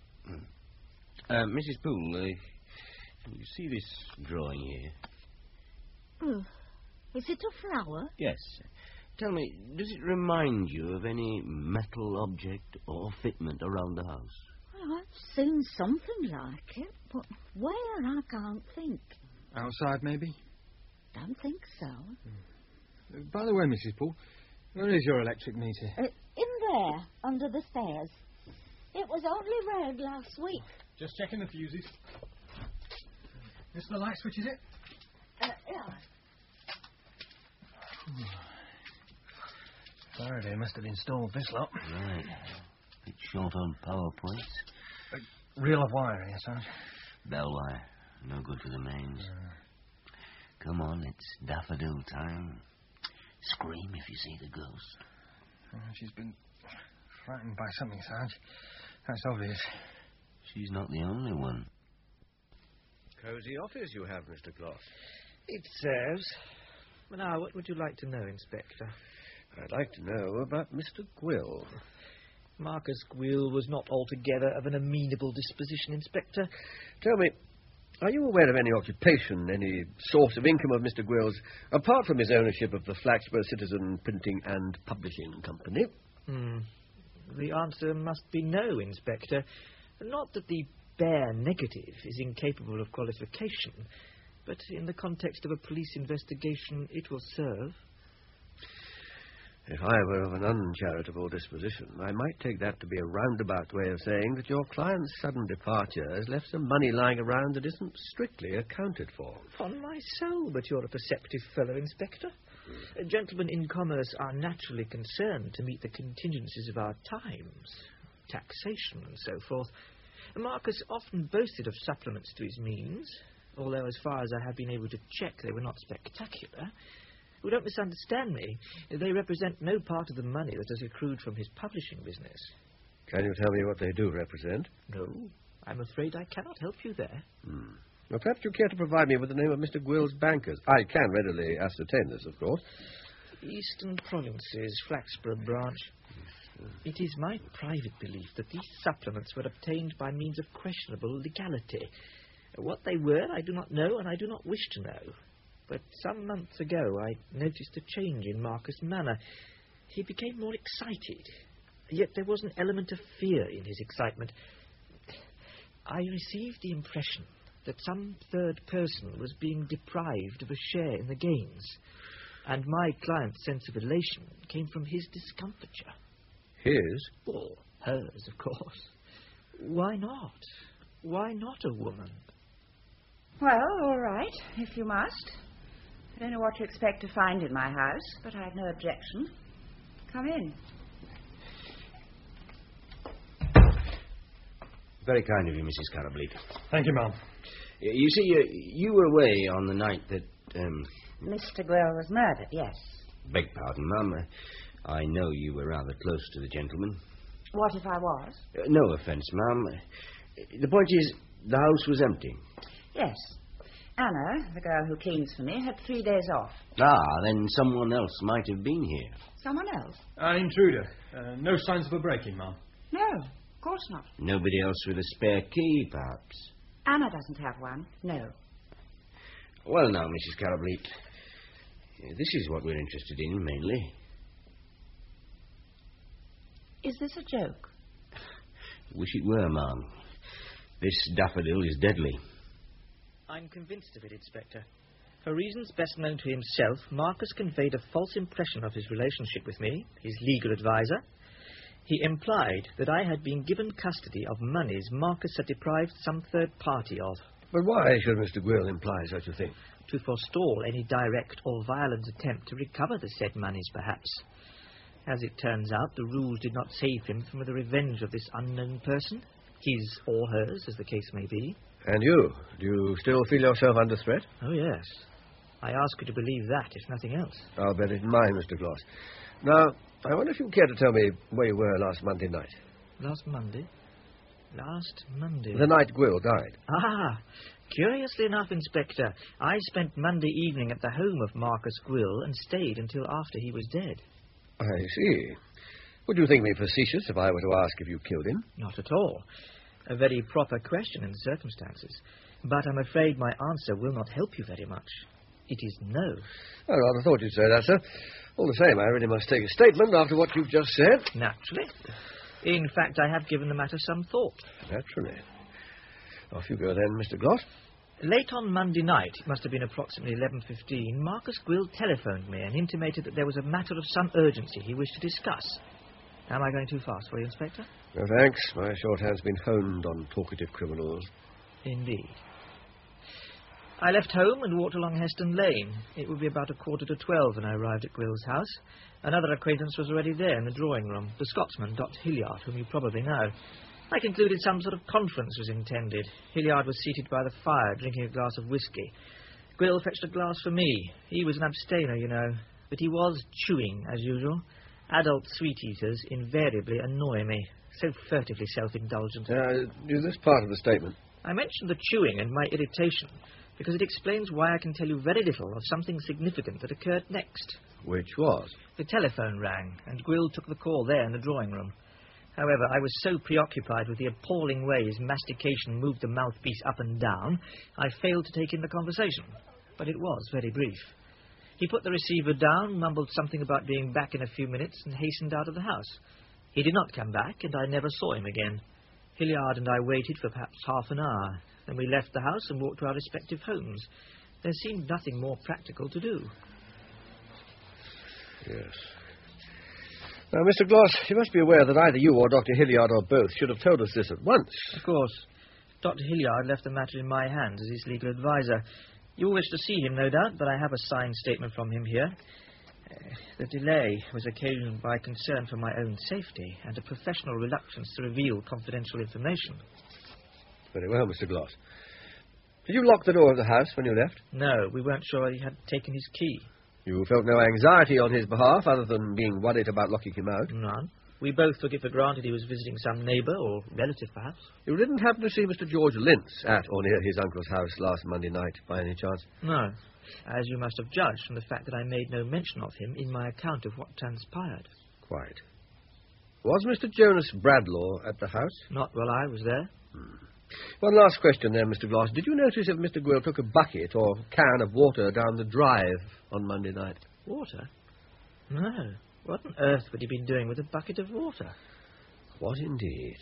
Mrs. Poole, you see this drawing here? Oh, is it a flower? Yes. Tell me, does it remind you of any metal object or fitment around the house? Well, I've seen something like it, but where I can't think. Outside, maybe? Don't think so. By the way, Mrs. Poole, where is your electric meter? In there, under the stairs. It was only read last week. Just checking the fuses. This the light switch, is it? Yeah. Faraday must have installed this lot. Right. Bit short on power points. Reel of wire here, Sarge. Bell wire. No good for the mains. Come on, it's daffodil time. Scream if you see the ghost. She's been frightened by something, Sarge. That's obvious. She's not the only one. Cosy office you have, Mr. Gloss. It serves. Now, what would you like to know, Inspector? I'd like to know about Mr. Gwill. Marcus Gwill was not altogether of an amenable disposition, Inspector. Tell me, Are you aware of any occupation, any source of income of Mr. Gwill's, apart from his ownership of the Flaxborough Citizen Printing and Publishing Company? The answer must be no, Inspector. Not that the bare negative is incapable of qualification, but in the context of a police investigation, it will serve. If I were of an uncharitable disposition, I might take that to be a roundabout way of saying that your client's sudden departure has left some money lying around that isn't strictly accounted for. Upon my soul, but you're a perceptive fellow, Inspector. Gentlemen in commerce are naturally concerned to meet the contingencies of our times, taxation and so forth. Marcus often boasted of supplements to his means, although as far as I have been able to check, they were not spectacular. Oh, don't misunderstand me. They represent no part of the money that has accrued from his publishing business. Can you tell me what they do represent? No, I'm afraid I cannot help you there. Well, perhaps you care to provide me with the name of Mr. Gwill's bankers. I can readily ascertain this, of course. Eastern Provinces, Flaxborough branch. It is my private belief that these supplements were obtained by means of questionable legality. What they were, I do not know, and I do not wish to know. But some months ago, I noticed a change in Marcus' manner. He became more excited, yet there was an element of fear in his excitement. I received the impression that some third person was being deprived of a share in the gains, and my client's sense of elation came from his discomfiture. His? Well, hers, of course. Why not? Why not a woman? Well, all right, if you must. I don't know what you expect to find in my house, but I've no objection. Come in. Very kind of you, Mrs. Carableek. Thank you, ma'am. You see, you were away on the night that, Mr. Gwill was murdered, yes. Beg pardon, ma'am. I know you were rather close to the gentleman. What if I was? No offence, ma'am. The point is, the house was empty. Yes. Anna, the girl who cleans for me, had 3 days off. Then someone else might have been here. Someone else? An intruder. No signs of a break-in, ma'am. No, of course not. Nobody else with a spare key, perhaps? Anna doesn't have one, no. Well, now, Mrs. Carableek, this is what we're interested in, mainly. Is this a joke? Wish it were, ma'am. This daffodil is deadly. I'm convinced of it, Inspector. For reasons best known to himself, Marcus conveyed a false impression of his relationship with me, his legal adviser. He implied that I had been given custody of monies Marcus had deprived some third party of. But why should Mr. Gwill imply such a thing? To forestall any direct or violent attempt to recover the said monies, perhaps. As it turns out, the rules did not save him from the revenge of this unknown person, his or hers, as the case may be. And you? Do you still feel yourself under threat? Oh, yes. I ask you to believe that, if nothing else. I'll bear it in mind, Mr. Gloss. Now, I wonder if you care to tell me where you were last Monday night. Last Monday? Last Monday? The night Gwill died. Curiously enough, Inspector, I spent Monday evening at the home of Marcus Gwill and stayed until after he was dead. I see. Would you think me facetious if I were to ask if you killed him? Not at all. A very proper question in the circumstances. But I'm afraid my answer will not help you very much. It is no. I rather thought you'd say that, sir. All the same, I really must take a statement after what you've just said. Naturally. In fact, I have given the matter some thought. Naturally. Off you go then, Mr. Gloss. Late on Monday night, it must have been approximately 11:15, Marcus Gwill telephoned me and intimated that there was a matter of some urgency he wished to discuss. Am I going too fast for you, Inspector? No, thanks. My shorthand's been honed on talkative criminals. Indeed. I left home and walked along Heston Lane. It would be about 11:45 when I arrived at Gwill's house. Another acquaintance was already there in the drawing room, the Scotsman, Dr. Hilliard, whom you probably know. I concluded some sort of conference was intended. Hilliard was seated by the fire, drinking a glass of whisky. Gwill fetched a glass for me. He was an abstainer, you know, but he was chewing, as usual. Adult sweet-eaters invariably annoy me, so furtively self-indulgent. Is this part of the statement? I mentioned the chewing and my irritation because it explains why I can tell you very little of something significant that occurred next. Which was? The telephone rang, and Gwill took the call there in the drawing room. However, I was so preoccupied with the appalling way his mastication moved the mouthpiece up and down, I failed to take in the conversation. But it was very brief. He put the receiver down, mumbled something about being back in a few minutes, and hastened out of the house. He did not come back, and I never saw him again. Hilliard and I waited for perhaps half an hour. Then we left the house and walked to our respective homes. There seemed nothing more practical to do. Yes. Now, Mr. Gloss, you must be aware that either you or Dr. Hilliard or both should have told us this at once. Of course. Dr. Hilliard left the matter in my hands as his legal adviser. You will wish to see him, no doubt, but I have a signed statement from him here. The delay was occasioned by concern for my own safety and a professional reluctance to reveal confidential information. Very well, Mr. Gloss. Did you lock the door of the house when you left? No, we weren't sure he had taken his key. You felt no anxiety on his behalf other than being worried about locking him out? None. We both took it for granted he was visiting some neighbour or relative, perhaps. You didn't happen to see Mr. George Lintz at or near his uncle's house last Monday night, by any chance? No, as you must have judged from the fact that I made no mention of him in my account of what transpired. Quite. Was Mr. Jonas Bradlaugh at the house? Not while I was there. One last question then, Mr. Gloss. Did you notice if Mr. Gwill took a bucket or can of water down the drive on Monday night? Water? No. What on earth would he be doing with a bucket of water? What indeed?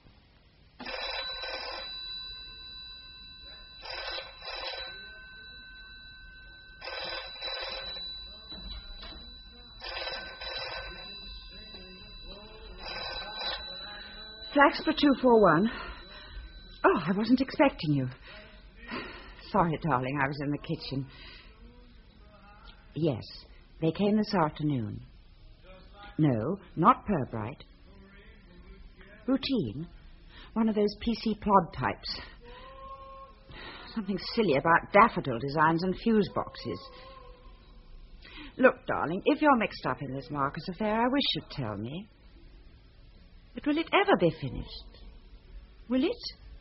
Flaxborough 241. Oh, I wasn't expecting you. Sorry, darling, I was in the kitchen. Yes, they came this afternoon. No, not Pirbright. Routine. One of those PC plod types. Something silly about daffodil designs and fuse boxes. Look, darling, if you're mixed up in this Marcus affair, I wish you'd tell me. But will it ever be finished? Will it?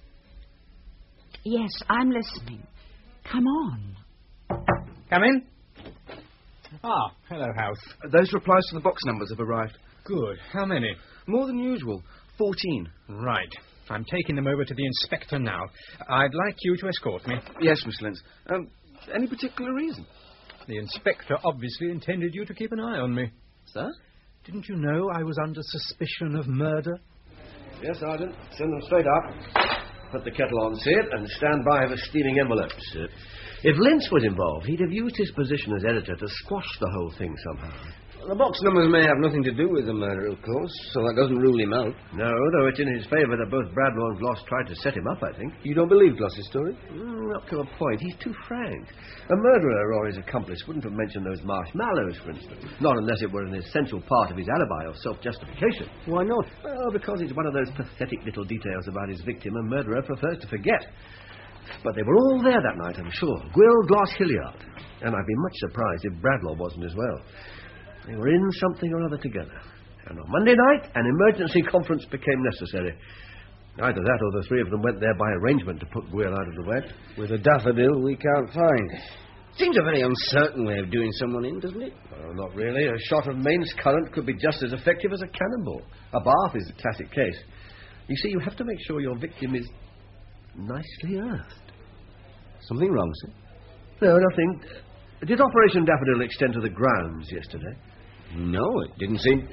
Yes, I'm listening. Come on. Come in. Ah, hello, House. Those replies to the box numbers have arrived. Good. How many? More than usual. 14. Right. I'm taking them over to the inspector now. I'd like you to escort me. Yes, Miss Lintz. Any particular reason? The inspector obviously intended you to keep an eye on me. Sir? Didn't you know I was under suspicion of murder? Yes, Sergeant. Send them straight up. Put the kettle on, see it, and stand by for steaming envelopes. If Lintz was involved, he'd have used his position as editor to squash the whole thing somehow. The box numbers may have nothing to do with the murder, of course, so that doesn't rule him out. No, though it's in his favour that both Bradlaugh and Gloss tried to set him up, I think. You don't believe Gloss's story? Up to a point. He's too frank. A murderer or his accomplice wouldn't have mentioned those marshmallows, for instance. Not unless it were an essential part of his alibi or self-justification. Why not? Well, because it's one of those pathetic little details about his victim a murderer prefers to forget. But they were all there that night, I'm sure. Gwill, Gloss, Hilliard. And I'd be much surprised if Bradlaugh wasn't as well. They were in something or other together. And on Monday night, an emergency conference became necessary. Either that or the three of them went there by arrangement to put Gwill out of the wet. With a daffodil we can't find. Seems a very uncertain way of doing someone in, doesn't it? Well, not really. A shot of mains current could be just as effective as a cannonball. A bath is a classic case. You see, you have to make sure your victim is nicely earthed. Something wrong, sir? No, nothing. Did Operation Daffodil extend to the grounds yesterday? No, it didn't seem...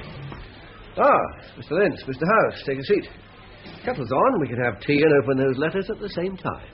Mr. Lintz, Mr. House, take a seat. Kettle's on. We can have tea and open those letters at the same time.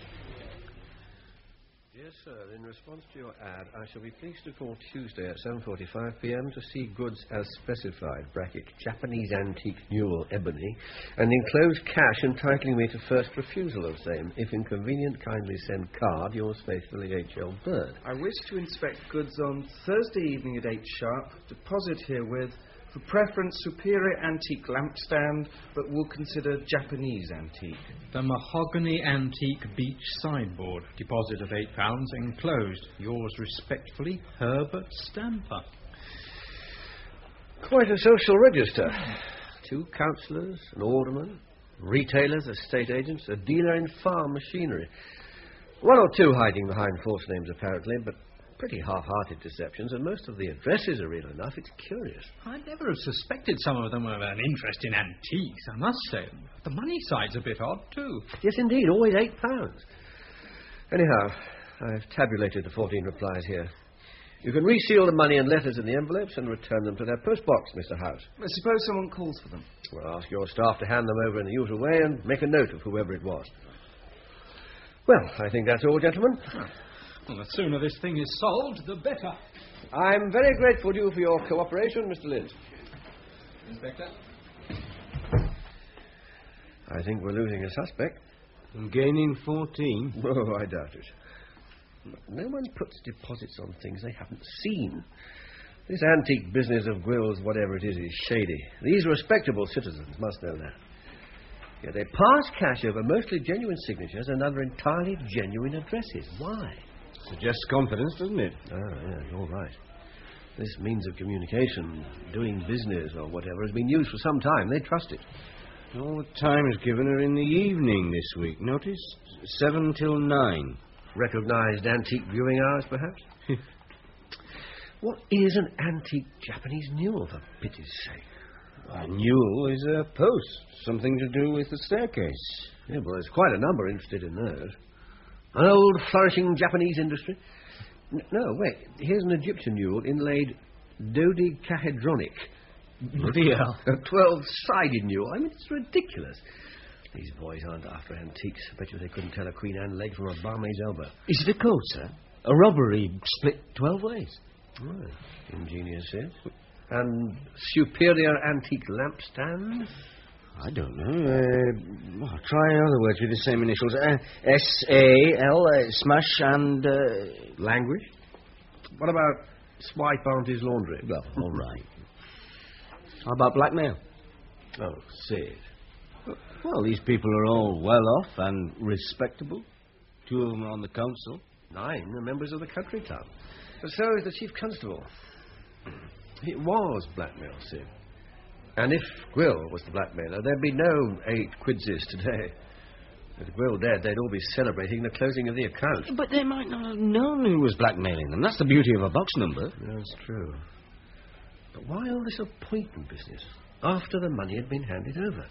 Dear sir, in response to your ad, I shall be pleased to call Tuesday at 7:45 p.m. to see goods as specified, bracket, Japanese antique Newell ebony, and enclose cash entitling me to first refusal of same. If inconvenient, kindly send card. Yours faithfully, H.L. Bird. I wish to inspect goods on Thursday evening at 8 sharp. Deposit herewith. For preference, superior antique lampstand, but will consider Japanese antique. The mahogany antique beach sideboard. Deposit of £8 enclosed. Yours respectfully, Herbert Stamper. Quite a social register. 2 councillors, an alderman, retailers, estate agents, a dealer in farm machinery. 1 or 2 hiding behind false names, apparently, but pretty half-hearted deceptions, and most of the addresses are real enough. It's curious. I'd never have suspected some of them of an interest in antiques, I must say. The money side's a bit odd, too. Yes, indeed. Always £8. Anyhow, I've tabulated the 14 replies here. You can reseal the money and letters in the envelopes and return them to their postbox, Mr. House. Suppose someone calls for them. Well, ask your staff to hand them over in the usual way and make a note of whoever it was. Well, I think that's all, gentlemen. Well, the sooner this thing is solved, the better. I'm very grateful to you for your cooperation, Mr. Lynch. Inspector? I think we're losing a suspect. And gaining 14? Oh, I doubt it. No one puts deposits on things they haven't seen. This antique business of Gwill's, whatever it is shady. These respectable citizens must know that. Yet they pass cash over mostly genuine signatures and under entirely genuine addresses. Why? Suggests confidence, doesn't it? Ah, yes, all right. This means of communication, doing business or whatever, has been used for some time. They trust it. All the time is given her in the evening this week. Notice? 7 till 9. Recognised antique viewing hours, perhaps? What is an antique Japanese newel, for pity's sake? A newel is a post. Something to do with the staircase. Yeah, well, there's quite a number interested in those. An old, flourishing Japanese industry. No, wait. Here's an Egyptian newel inlaid dodecahedronic. Bloody hell. A 12-sided newel. I mean, it's ridiculous. These boys aren't after antiques. I bet you they couldn't tell a Queen Anne leg from a barmaid's elbow. Is it a code, sir? A robbery split 12 ways. Right. Ingenious, yes. And superior antique lampstand? I don't know. Try other words with the same initials. S-A-L, smash and... Language? What about swipe auntie's laundry? Well, all right. How about blackmail? Oh, Sid. Well, these people are all well off and respectable. 2 of them are on the council. 9 are members of the country club. But so is the chief constable. It was blackmail, Sid. And if Gwill was the blackmailer, there'd be no 8 quidses today. With Gwill dead, they'd all be celebrating the closing of the account. But they might not have known who was blackmailing them. That's the beauty of a box number. That's true. But why all this appointment business after the money had been handed over?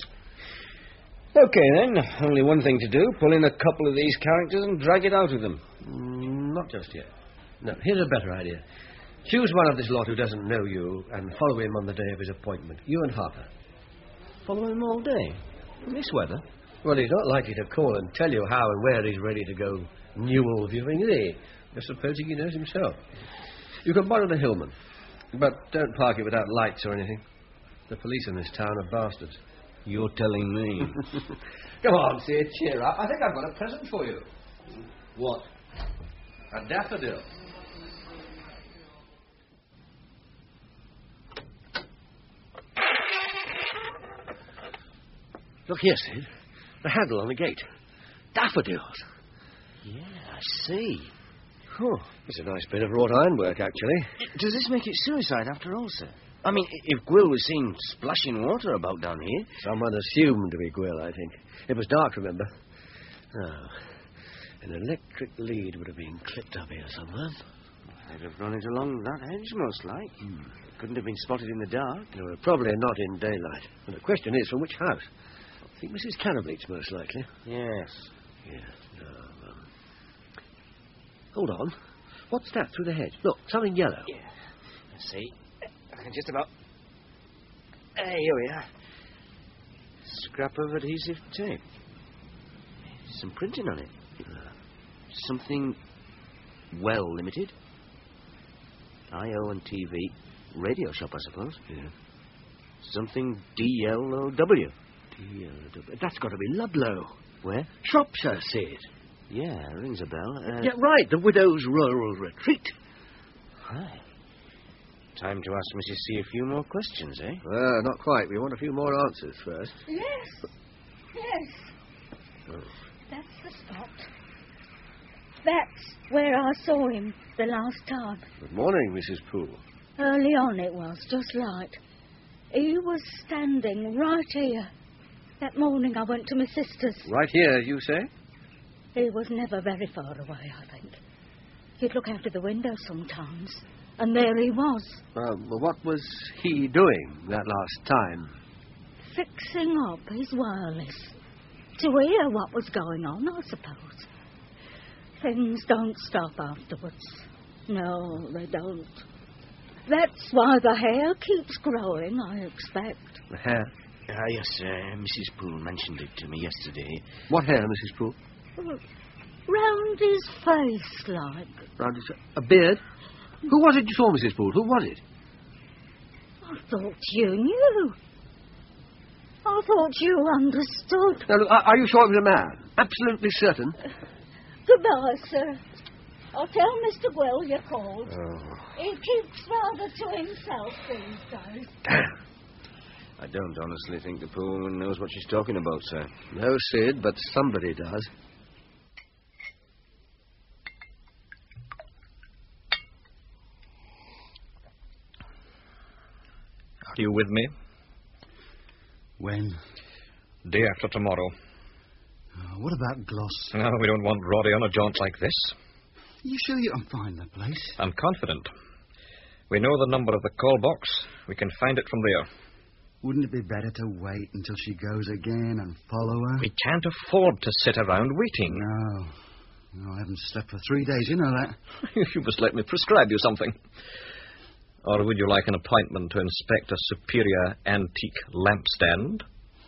Okay, then. Only one thing to do. Pull in a couple of these characters and drag it out of them. Not just yet. No, here's a better idea. Choose one of this lot who doesn't know you and follow him on the day of his appointment. You and Harper. Follow him all day? In this weather? Well, he's not likely to call and tell you how and where he's ready to go newel viewing, is he? Just supposing he knows himself. You can borrow the Hillman. But don't park it without lights or anything. The police in this town are bastards. You're telling me. Come on, Sid, cheer up. I think I've got a present for you. What? A daffodil. Look here, Sid. The handle on the gate. Daffodils. Yeah, I see. Oh, it's a nice bit of wrought ironwork, actually. Does this make it suicide after all, sir? I mean, if Gwill was seen splashing water about down here... Someone assumed to be Gwill, I think. It was dark, remember? Oh, an electric lead would have been clipped up here somewhere. They'd have run it along that hedge, most like. It couldn't have been spotted in the dark. No, probably not in daylight. And the question is, from which house? I think Mrs. Cannable's most likely. Yes. Yeah. No, Hold on. What's that through the hedge? Look, something yellow. Yeah. Let's see. I can just about... Here we are. Scrap of adhesive tape. Some printing on it. Something well limited. I.O. and TV. Radio shop, I suppose. Yeah. Something D-L-O-W. D-L-O-W. That's got to be Ludlow. Where? Shropshire, Sid. Yeah, rings a bell. Yeah, right. The Widow's Rural Retreat. Right. Time to ask Mrs. C a few more questions, eh? Not quite. We want a few more answers first. Yes. Oh. That's the spot. That's where I saw him the last time. Good morning, Mrs. Poole. Early on it was, just light. He was standing right here. That morning I went to my sister's. Right here, you say? He was never very far away, I think. He'd look out of the window sometimes, and there he was. Well, what was he doing that last time? Fixing up his wireless. To hear what was going on, I suppose. Things don't stop afterwards. No, they don't. That's why the hair keeps growing, I expect. The hair? Yes, Mrs. Poole mentioned it to me yesterday. What hair, Mrs. Poole? Round his face, like. Round his... A beard? Who was it you saw, Mrs. Poole? Who was it? I thought you knew. I thought you understood. Now, look, are you sure it was a man? Absolutely certain? Goodbye, sir. I'll tell Mr. Gwell you called. Oh. He keeps rather to himself these days. I don't honestly think the poor woman knows what she's talking about, sir. No, Sid, but somebody does. Are you with me? When? Day after tomorrow. What about Gloss? No, we don't want Roddy on a jaunt like this. You sure you can find the place? I'm confident. We know the number of the call box. We can find it from there. Wouldn't it be better to wait until she goes again and follow her? We can't afford to sit around waiting. No, I haven't slept for 3 days, you know that. You must let me prescribe you something. Or would you like an appointment to inspect a superior antique lampstand?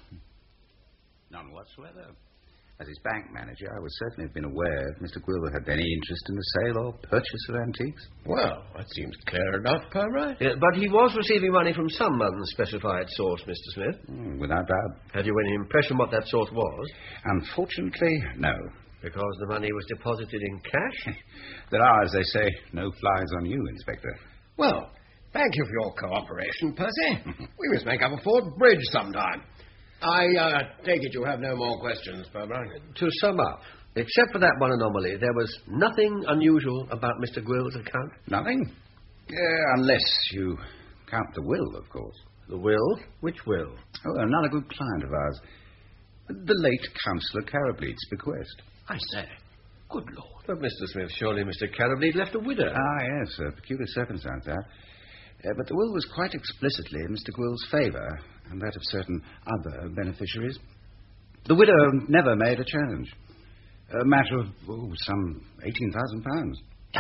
None whatsoever. As his bank manager, I would certainly have been aware if Mr. Gwilver had any interest in the sale or purchase of antiques. Well, that seems clear enough, Pirbright. Yeah, but he was receiving money from some unspecified source, Mr. Smith. Without doubt. Had you any impression what that source was? Unfortunately, no. Because the money was deposited in cash? There are, as they say, no flies on you, Inspector. Well, thank you for your cooperation, Percy. We must make up a Fort Bridge sometime. I take it you have no more questions, Pirbright. To sum up, except for that one anomaly, there was nothing unusual about Mr. Gwill's account? Nothing? Unless you count the will, of course. The will? Which will? Oh, another good client of ours. The late Councillor Carableed's bequest. I say, good Lord. But, Mr. Smith, surely Mr. Carableed left a widow. Ah, yes, a peculiar circumstance, that. But the will was quite explicitly in Mr. Gwill's favour, and that of certain other beneficiaries. The widow never made a challenge. A matter of, some £18,000.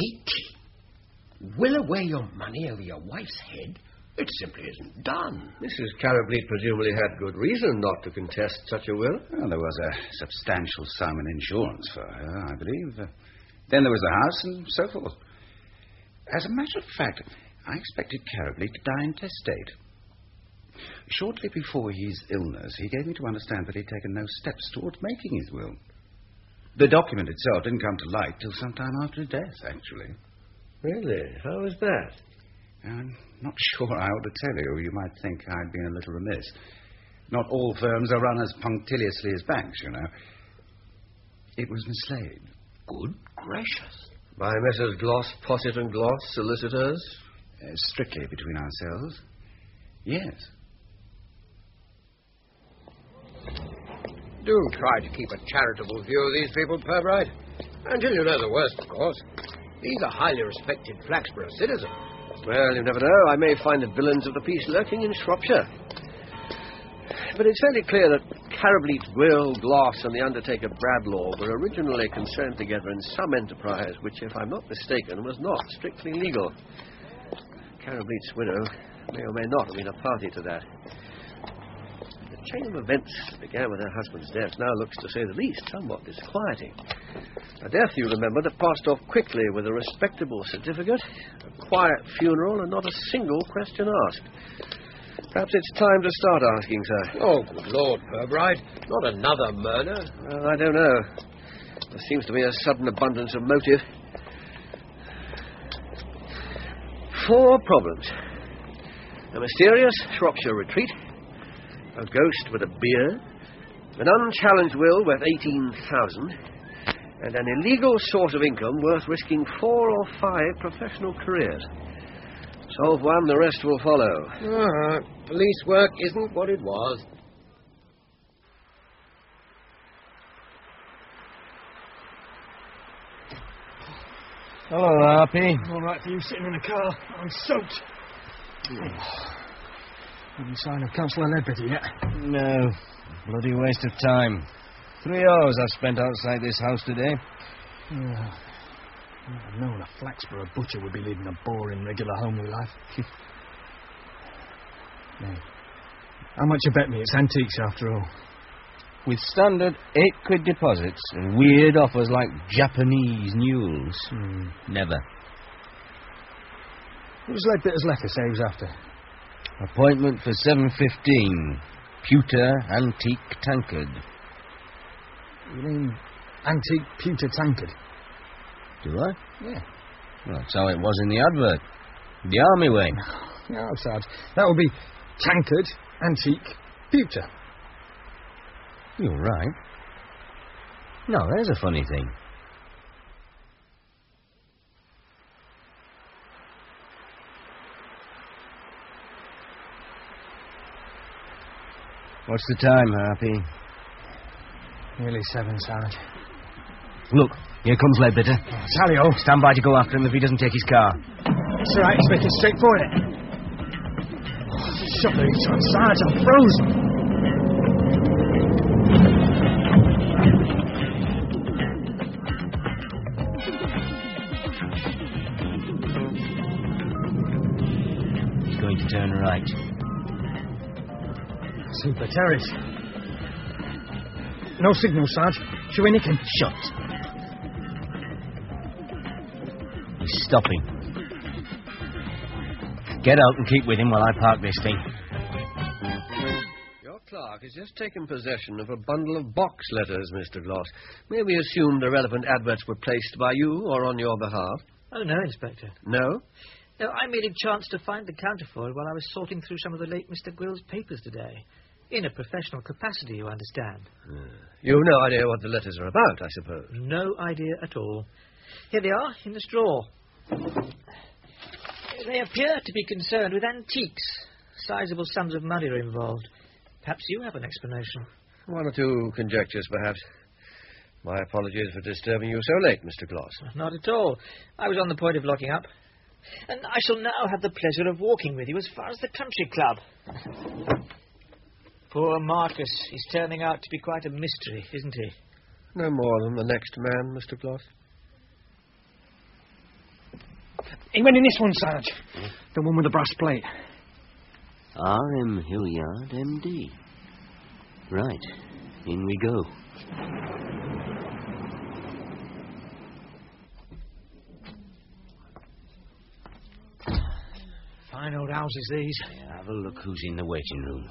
80? Will away your money over your wife's head? It simply isn't done. Mrs. Carableed presumably had good reason not to contest such a will. Well, there was a substantial sum in insurance for her, I believe. Then there was the house and so forth. As a matter of fact, I expected Carableed to die intestate. Shortly before his illness, he gave me to understand that he'd taken no steps towards making his will. The document itself didn't come to light till some time after his death, actually. Really? How was that? I'm not sure I ought to tell you. You might think I'd been a little remiss. Not all firms are run as punctiliously as banks, you know. It was Miss Slade. Good gracious. By Messrs. Gloss, Posset and Gloss, solicitors? Strictly between ourselves. Yes. Do try to keep a charitable view of these people, Pirbright. Until you know the worst, of course. These are highly respected Flaxborough citizens. Well, you never know. I may find the villains of the piece lurking in Shropshire. But it's fairly clear that Carableed's will, Gloss, and the undertaker Bradlaugh were originally concerned together in some enterprise which, if I'm not mistaken, was not strictly legal. Carableed's widow may or may not have been a party to that. The chain of events that began with her husband's death now looks, to say the least, somewhat disquieting. A death, you remember, that passed off quickly with a respectable certificate, a quiet funeral, and not a single question asked. Perhaps it's time to start asking, sir. Oh, good Lord, Pirbright. Not another murder. Well, I don't know. There seems to be a sudden abundance of motive. 4 problems. A mysterious Shropshire retreat, a ghost with a beard, an unchallenged will worth 18,000, and an illegal source of income worth risking 4 or 5 professional careers. Solve one, the rest will follow. Police work isn't what it was. Hello, Harpy. All right for you sitting in a car. I'm soaked. Any sign of Councillor Ledbetter yet? No. Bloody waste of time. 3 hours I've spent outside this house today. I'd known a Flaxborough butcher would be leading a boring, regular, homely life. Hey, how much you bet me it's antiques after all? With standard 8 quid deposits and weird offers like Japanese mules. Never. What was Ledbetter's letter say he was after? Appointment for 7:15. Pewter antique tankard. You mean antique pewter tankard? Do I? Yeah. Well, that's how it was in the advert. The army way. No, Sarge. That would be tankard, antique, pewter. You're right. No, there's a funny thing. What's the time, Harpy? Nearly 7, Sarge. Look, here comes Ledbetter. Tally-ho. Stand by to go after him if he doesn't take his car. It's all right, he's making straight for it. Shut the heat on, Sarge, I'm frozen. He's going to turn right. Super Terrace. No signal, Sarge. Should we nick him? Shut. He's stopping. Get out and keep with him while I park this thing. Your clerk has just taken possession of a bundle of box letters, Mr. Gloss. May we assume the relevant adverts were placed by you or on your behalf? Oh, no, Inspector. No? No, I merely chanced to find the counterfoil while I was sorting through some of the late Mr. Gwill's papers today. In a professional capacity, you understand. You've no idea what the letters are about, I suppose. No idea at all. Here they are, in this drawer. They appear to be concerned with antiques. Sizable sums of money are involved. Perhaps you have an explanation. One or two conjectures, perhaps. My apologies for disturbing you so late, Mr. Gloss. Not at all. I was on the point of locking up. And I shall now have the pleasure of walking with you as far as the country club. Poor Marcus. He's turning out to be quite a mystery, isn't he? No more than the next man, Mr. Gloss. He went in this one, Sarge. The one with the brass plate. R.M. Hilliard, M.D. Right. In we go. Fine old houses, these. Yeah, have a look who's in the waiting room.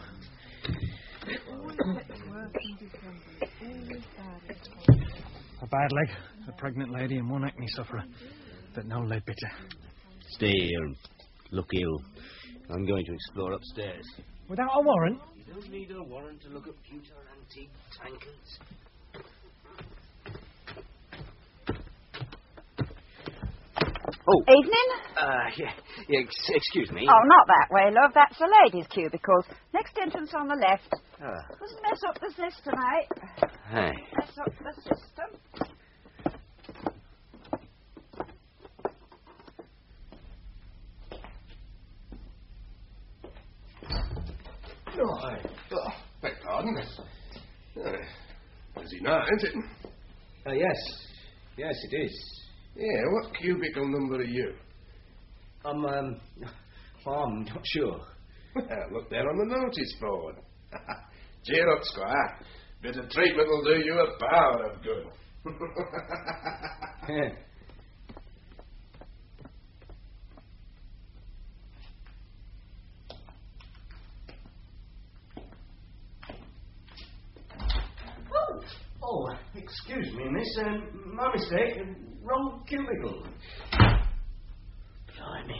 A bad leg, a pregnant lady, and one acne sufferer. But no Ledbetter. Stay here and look ill. I'm going to explore upstairs. Without a warrant? You don't need a warrant to look at pewter antique tankards. Oh. Evening? Excuse me. Oh, not that way, love. That's the ladies' cubicles. Next entrance on the left. Mustn't mess up the system, eh? Hey. Mess up the system. Beg pardon. Is he not, isn't it? Yes. Yes, it is. Yeah, what cubicle number are you? I'm not sure. Well, look there on the notice board. Cheer up, Squire. Bit of treatment will do you a power of good. Oh, excuse me, miss. My mistake. Wrong cubicle. Blimey.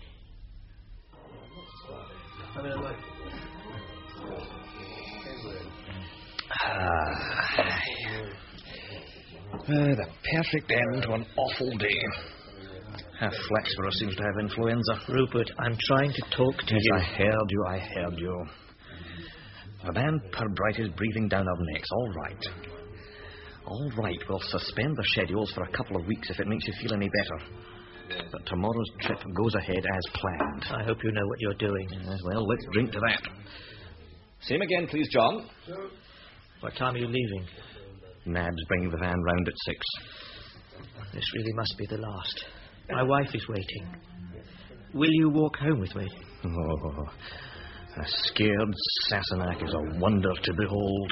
The perfect end to an awful day. Half Flaxborough seems to have influenza. Rupert, I'm trying to talk to you. I heard you. The man Pirbright is breathing down our necks, all right. All right, we'll suspend the schedules for a couple of weeks if it makes you feel any better. But tomorrow's trip goes ahead as planned. I hope you know what you're doing. Yes, well, let's drink to that. Same again, please, John. What time are you leaving? Nab's bringing the van round at 6. This really must be the last. My wife is waiting. Will you walk home with me? Oh, a scared Sassenach is a wonder to behold.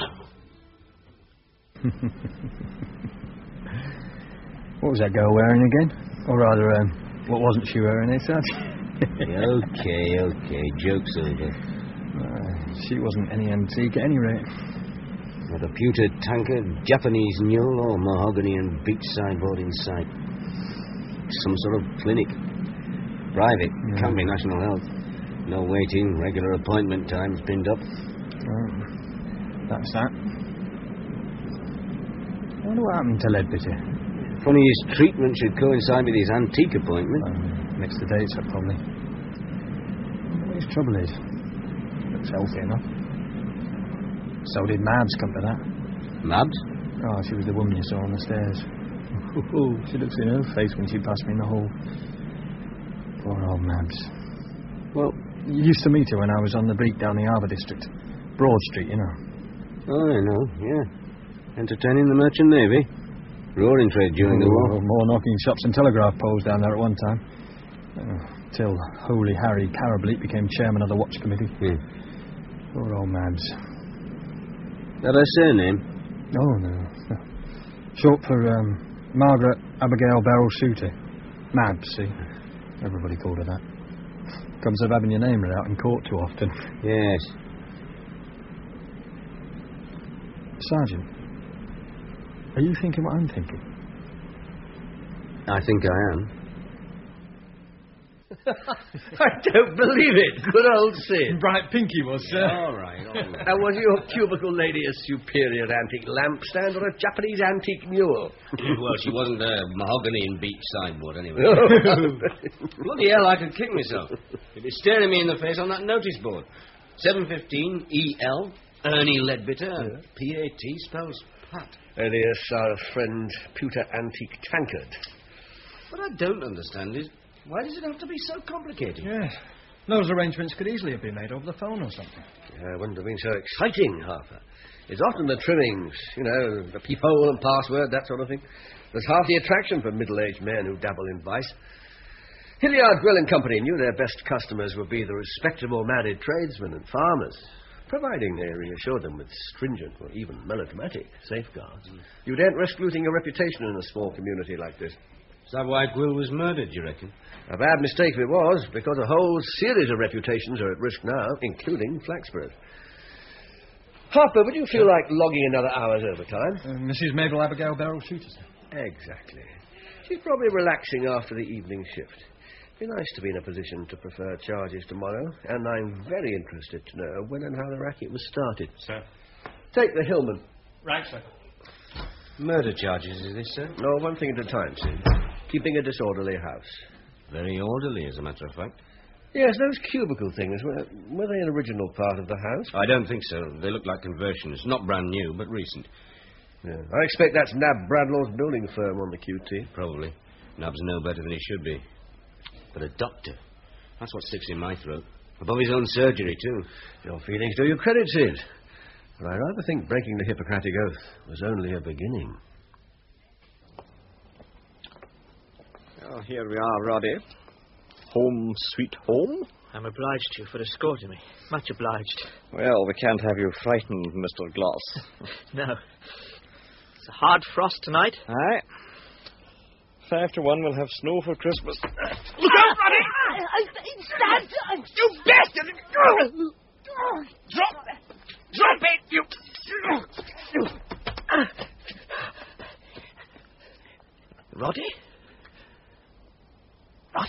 What was that girl wearing again? Or rather, what wasn't she wearing, Sarge? Okay. Joke's over. She wasn't any antique at any rate. Not a pewter tankard, Japanese mule, or mahogany and beech sideboard in sight. Some sort of clinic. Private. Can't be national health. No waiting, regular appointment times pinned up. That's that. I wonder what happened to Leadbitter. Funny his treatment should coincide with his antique appointment. Mixed the dates up, probably. What his trouble is? Looks healthy enough. So did Mabs come to that. Mabs? Oh, she was the woman you saw on the stairs. She looks in her face when she passed me in the hall. Poor old Mabs. Well, you used to meet her when I was on the beat down the Harbour District. Broad Street, you know. Oh, I know, yeah. Entertaining the Merchant Navy. Roaring trade during the war. More knocking shops and telegraph poles down there at one time. Till Holy Harry Carableet became chairman of the Watch Committee. Poor old Mabs. That her surname? Oh, no. Short for Margaret Abigail Beryl Shooter. Mabs, see? Everybody called her that. Comes of having your name read out in court too often. Yes. Sergeant, are you thinking what I'm thinking? I think I am. I don't believe it. Good old Sid. Bright pink he was, sir. All right. And was your cubicle lady a superior antique lampstand or a Japanese antique mule? Well, she wasn't a mahogany and beech sideboard, anyway. Bloody hell, I could kick myself. It was staring me in the face on that notice board. 715 EL, Ernie Leadbitter, P-A-T spells Pat. Alias our friend Pewter Antique Tankard. What I don't understand is, why does it have to be so complicated? Yes. Those arrangements could easily have been made over the phone or something. It wouldn't have been so exciting, Harper. It's often the trimmings, the peephole and password, that sort of thing. There's half the attraction for middle-aged men who dabble in vice. Hilliard Grill & Company knew their best customers would be the respectable married tradesmen and farmers, providing they reassured them with stringent or even melodramatic safeguards. You daren't risk losing your reputation in a small community like this. Is that why Gwill was murdered, do you reckon? A bad mistake if it was, because a whole series of reputations are at risk now, including Flaxborough. Harper, would you feel like logging another hour's overtime? Mrs. Mabel Abigail Beryl Shooter, sir. Exactly. She's probably relaxing after the evening shift. Be nice to be in a position to prefer charges tomorrow, and I'm very interested to know when and how the racket was started. Sir. Take the Hillman. Right, sir. Murder charges, is this, sir? No, one thing at a time, Sid. Keeping a disorderly house. Very orderly, as a matter of fact. Yes, those cubicle things, were they an original part of the house? I don't think so. They look like conversions. Not brand new, but recent. Yeah. I expect that's Nab Bradlaugh's building firm on the QT. Probably. Nab's no better than he should be. But a doctor. That's what sticks in my throat. Above his own surgery, too. Your feelings do you credit, Sid. But I rather think breaking the Hippocratic Oath was only a beginning. Oh, here we are, Roddy. Home sweet home? I'm obliged to you for escorting me. Much obliged. Well, we can't have you frightened, Mr. Gloss. No. It's a hard frost tonight. Aye. 5 to 1, we'll have snow for Christmas. Look out, Roddy! Stand! You bastard! Drop it, you... Roddy? Roddy?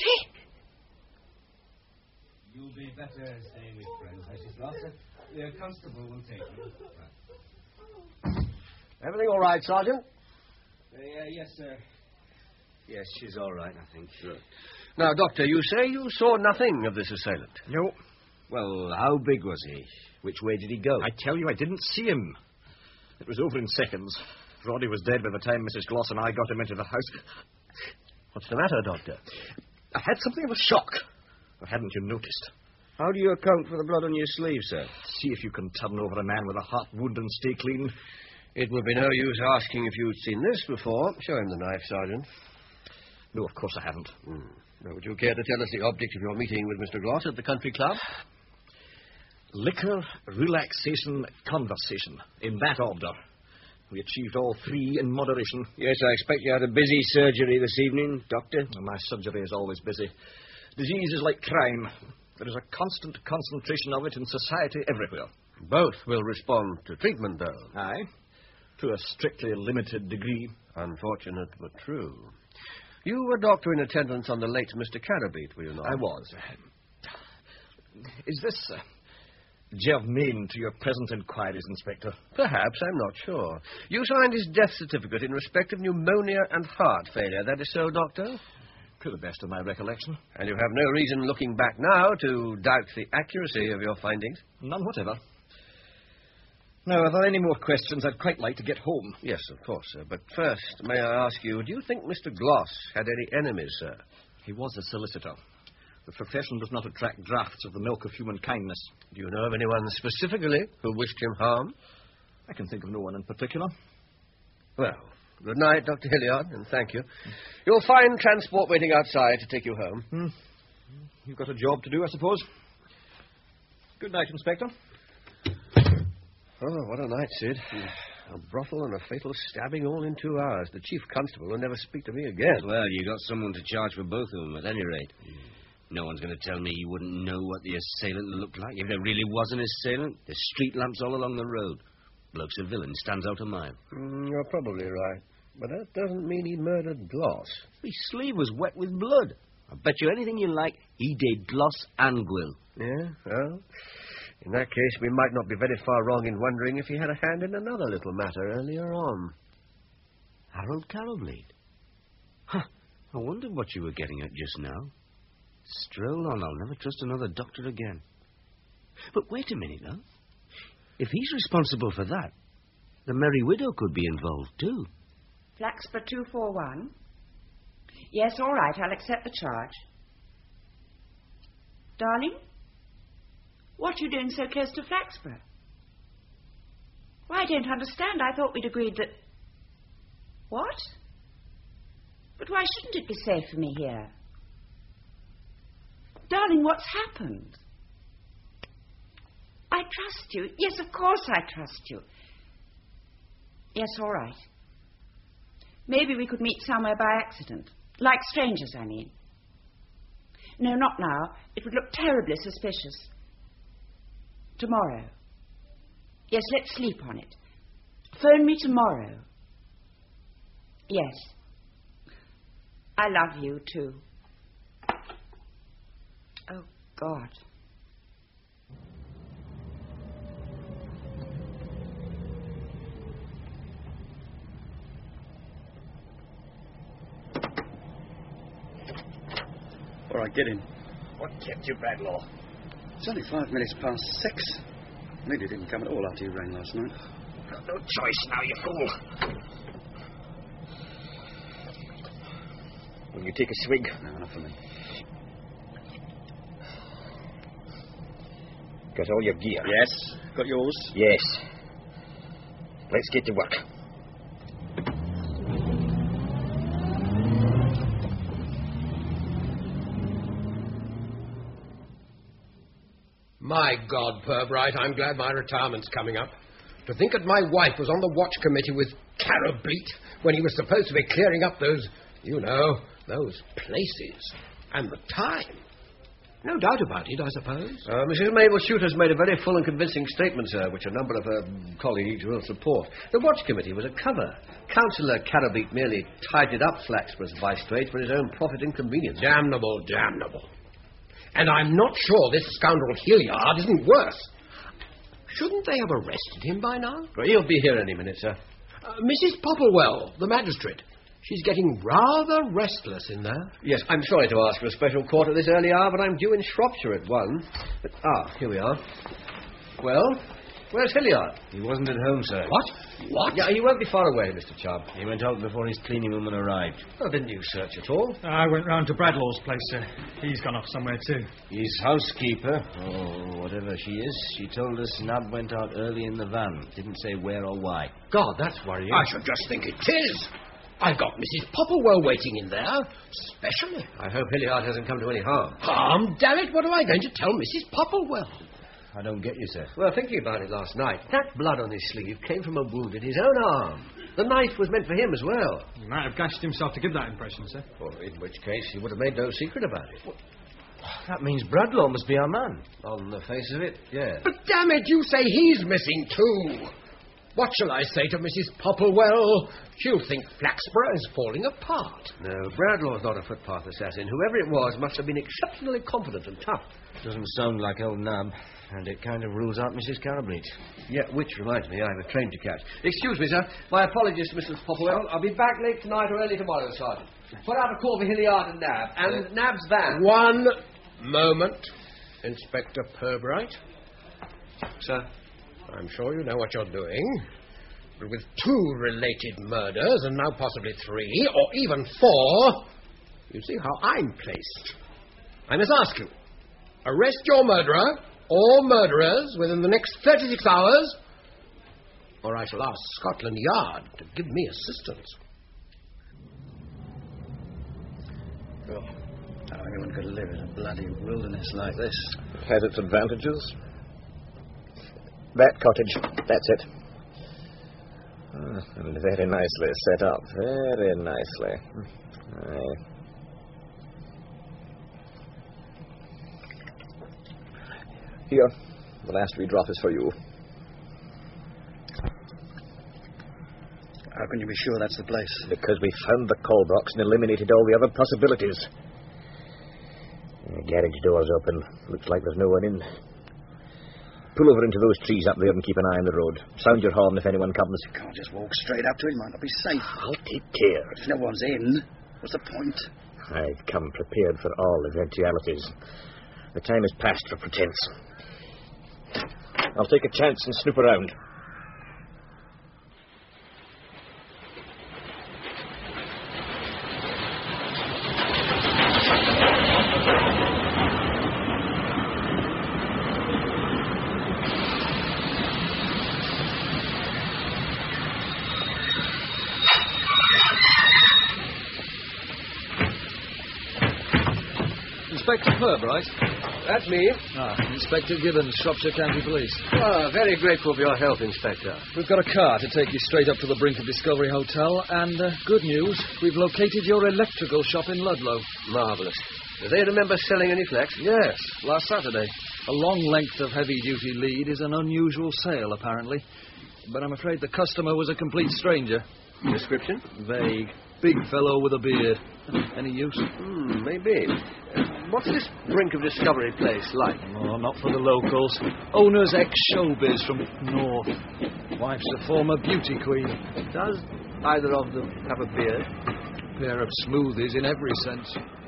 You'll be better staying with friends, Mrs. Gloucester. The constable will take you. Right. Everything all right, Sergeant? Yes, sir. Yes, she's all right, I think. Sure. Now, Doctor, you say you saw nothing of this assailant? No. Well, how big was he? Which way did he go? I tell you, I didn't see him. It was over in seconds. Roddy was dead by the time Mrs. Gloss and I got him into the house. What's the matter, Doctor? I had something of a shock. Or hadn't you noticed? How do you account for the blood on your sleeve, sir? See if you can turn over a man with a heart wound and stay clean. It would be no use asking if you'd seen this before. Show him the knife, Sergeant. No, of course I haven't. Now, would you care to tell us the object of your meeting with Mr. Gloss at the country club? Liquor, relaxation, conversation. In that order. We achieved all three in moderation. Yes, I expect you had a busy surgery this evening, Doctor. My surgery is always busy. Disease is like crime. There is a constant concentration of it in society everywhere. Both will respond to treatment, though. Aye. To a strictly limited degree. Unfortunate, but true. You were doctor in attendance on the late Mr. Carabeat, were you not? I was. Is this germane to your present inquiries, Inspector? Perhaps, I'm not sure. You signed his death certificate in respect of pneumonia and heart failure. That is so, Doctor? To the best of my recollection. And you have no reason, looking back now, to doubt the accuracy of your findings? None whatever. Now, are there any more questions? I'd quite like to get home. Yes, of course, sir. But first, may I ask you, do you think Mr. Gloss had any enemies, sir? He was a solicitor. The profession does not attract drafts of the milk of human kindness. Do you know of anyone specifically who wished him harm? I can think of no one in particular. Well, good night, Dr. Hilliard, and thank you. You'll find transport waiting outside to take you home. You've got a job to do, I suppose. Good night, Inspector. Oh, what a night, Sid. A brothel and a fatal stabbing all in 2 hours. The chief constable will never speak to me again. Well, you got someone to charge for both of them, at any rate. No one's going to tell me you wouldn't know what the assailant looked like. If there really was an assailant, there's street lamps all along the road. Bloke's a villain, stands out a mile. You're probably right. But that doesn't mean he murdered Gloss. His sleeve was wet with blood. I bet you anything you like, he did Gloss and Gwill. Yeah, well, in that case, we might not be very far wrong in wondering if he had a hand in another little matter earlier on. Harold Carrowblade? Huh. I wondered what you were getting at just now. Stroll on, I'll never trust another doctor again. But wait a minute, now. If he's responsible for that, the Merry Widow could be involved, too. Flaxborough 241. Yes, all right, I'll accept the charge. Darling? What are you doing so close to Flaxborough? Why, I don't understand. I thought we'd agreed that... What? But why shouldn't it be safe for me here? Darling, what's happened? I trust you. Yes, of course I trust you. Yes, all right. Maybe we could meet somewhere by accident. Like strangers, I mean. No, not now. It would look terribly suspicious. Tomorrow. Yes, let's sleep on it. Phone me tomorrow. Yes. I love you, too. Oh, God. All right, get in. What kept you, Bradlaugh? It's only 5 minutes past 6. Nearly didn't come at all after you rang last night. Got no choice now, you fool. Will you take a swig? No, enough for me. Got all your gear? Yes. Got yours? Yes. Let's get to work. My God, Purbright, I'm glad my retirement's coming up. To think that my wife was on the watch committee with Carrowbleat when he was supposed to be clearing up those, you know, those places. And the time. No doubt about it, I suppose. Mrs. Mabel Shooter's made a very full and convincing statement, sir, which a number of her colleagues will support. The watch committee was a cover. Councillor Carrowbleat merely tidied up Flaxborough's vice-trade for his own profit and convenience. Damnable, damnable. And I'm not sure this scoundrel Hilliard isn't worse. Shouldn't they have arrested him by now? Well, he'll be here any minute, sir. Mrs. Popplewell, the magistrate. She's getting rather restless in there. Yes, I'm sorry to ask for a special court at this early hour, but I'm due in Shropshire at 1. But, here we are. Well, Where's Hilliard? He wasn't at home, sir. What? Yeah, he won't be far away, Mr. Chubb. He went out before his cleaning woman arrived. Oh, didn't you search at all? I went round to Bradlaugh's place, sir. He's gone off somewhere, too. His housekeeper, or whatever she is, she told us Nab went out early in the van. Didn't say where or why. God, that's worrying. I should just think it is. I've got Mrs. Popplewell waiting in there, specially. I hope Hilliard hasn't come to any harm. Harm? Damn it, what am I going to tell Mrs. Popplewell? I don't get you, sir. Well, thinking about it last night, that blood on his sleeve came from a wound in his own arm. The knife was meant for him as well. He might have gashed himself to give that impression, sir. Well, in which case he would have made no secret about it. That means Bradlaugh must be our man. On the face of it, yes. But damn it, you say he's missing too. What shall I say to Mrs. Popplewell? She'll think Flaxborough is falling apart. No, Bradlaugh's not a footpath assassin. Whoever it was must have been exceptionally confident and tough. Doesn't sound like old Nab, and it kind of rules out Mrs. Carabreach. Yeah, which reminds me, I have a train to catch. Excuse me, sir. My apologies to Mrs. Popplewell. I'll be back late tonight or early tomorrow, Sergeant. Put out a call for Hilliard and Nab, and Nab's van. One moment, Inspector Pirbright. Sir? I'm sure you know what you're doing. But with 2 related murders, and now possibly 3, or even 4, you see how I'm placed. I must ask you, arrest your murderer, or murderers, within the next 36 hours, or I shall ask Scotland Yard to give me assistance. Oh, how anyone could live in a bloody wilderness like this. It has its advantages. That cottage, that's it. And very nicely set up, very nicely. Aye. Here, the last wee drop is for you. How can you be sure that's the place? Because we found the call box and eliminated all the other possibilities. The garage door's open. Looks like there's no one in. Pull over into those trees up there and keep an eye on the road. Sound your horn if anyone comes. You can't just walk straight up to him. Might not be safe. I'll take care. If no one's in, what's the point? I've come prepared for all eventualities. The time is past for pretense. I'll take a chance and snoop around. Inspector Pirbright? That's me. Inspector Gibbons, Shropshire County Police. Very grateful for your help, Inspector. We've got a car to take you straight up to the brink of Discovery Hotel, and good news, we've located your electrical shop in Ludlow. Marvellous. Do they remember selling any flax? Yes, last Saturday. A long length of heavy-duty lead is an unusual sale, apparently. But I'm afraid the customer was a complete stranger. Description? Vague. Big fellow with a beard. Any use? Maybe. What's this brink of Discovery place like? Oh, not for the locals. Owner's ex-showbiz from north. Wife's a former beauty queen. Does either of them have a beard? Pair of smoothies in every sense.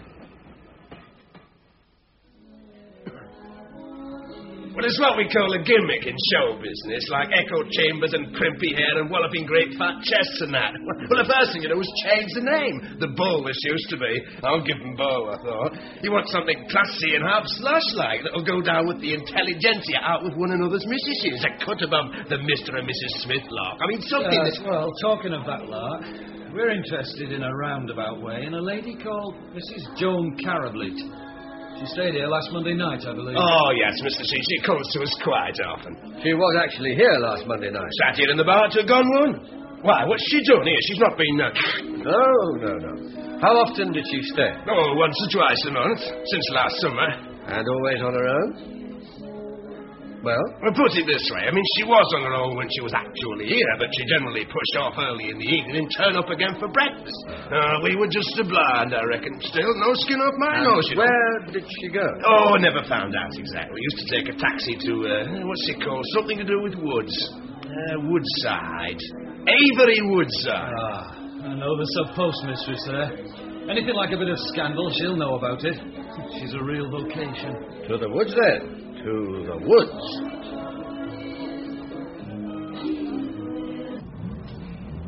Well, it's what we call a gimmick in show business, like echo chambers and crimpy hair and walloping great fat chests and that. Well, the first thing you do is change the name. The Bull, this used to be. I'll give him Bo, I thought. You want something classy and half slush-like that'll go down with the intelligentsia out with one another's missuses. A cut above the Mr. and Mrs. Smith lark. I mean, something that's... Well, talking of that lark, we're interested in a roundabout way in a lady called Mrs. Joan Carableet. She stayed here last Monday night, I believe. Oh, yes, Mr. C. She comes to us quite often. She was actually here last Monday night. Sat here in the bar till gone one. Why, what's she doing here? She's not been... No. How often did she stay? Oh, once or twice a month, since last summer. And always on her own? Well? Well, put it this way. I mean, she was on her own when she was actually here, but she generally pushed off early in the evening and turned up again for breakfast. We were just a blind, I reckon. Still, no skin off my nose. Where did she go? Oh, never found out exactly. Used to take a taxi to, what's it called? Something to do with woods. Woodside. Avery Woodside. I know the sub-postmistress there. Anything like a bit of scandal, she'll know about it. She's a real vocation. To the woods, then? To the woods.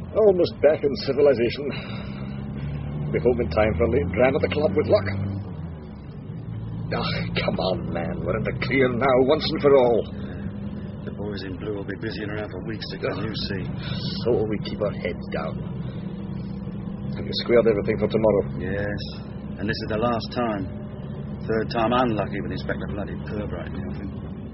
Almost back in civilization. Be home in time for a late dram at the club with luck. Come on, man. We're in the clear now, once and for all. The boys in blue will be busying around for weeks to come, you see. So we keep our heads down. Have you squared everything for tomorrow? Yes. And this is the last time. Third time unlucky with Inspector bloody Pirbright in the offing.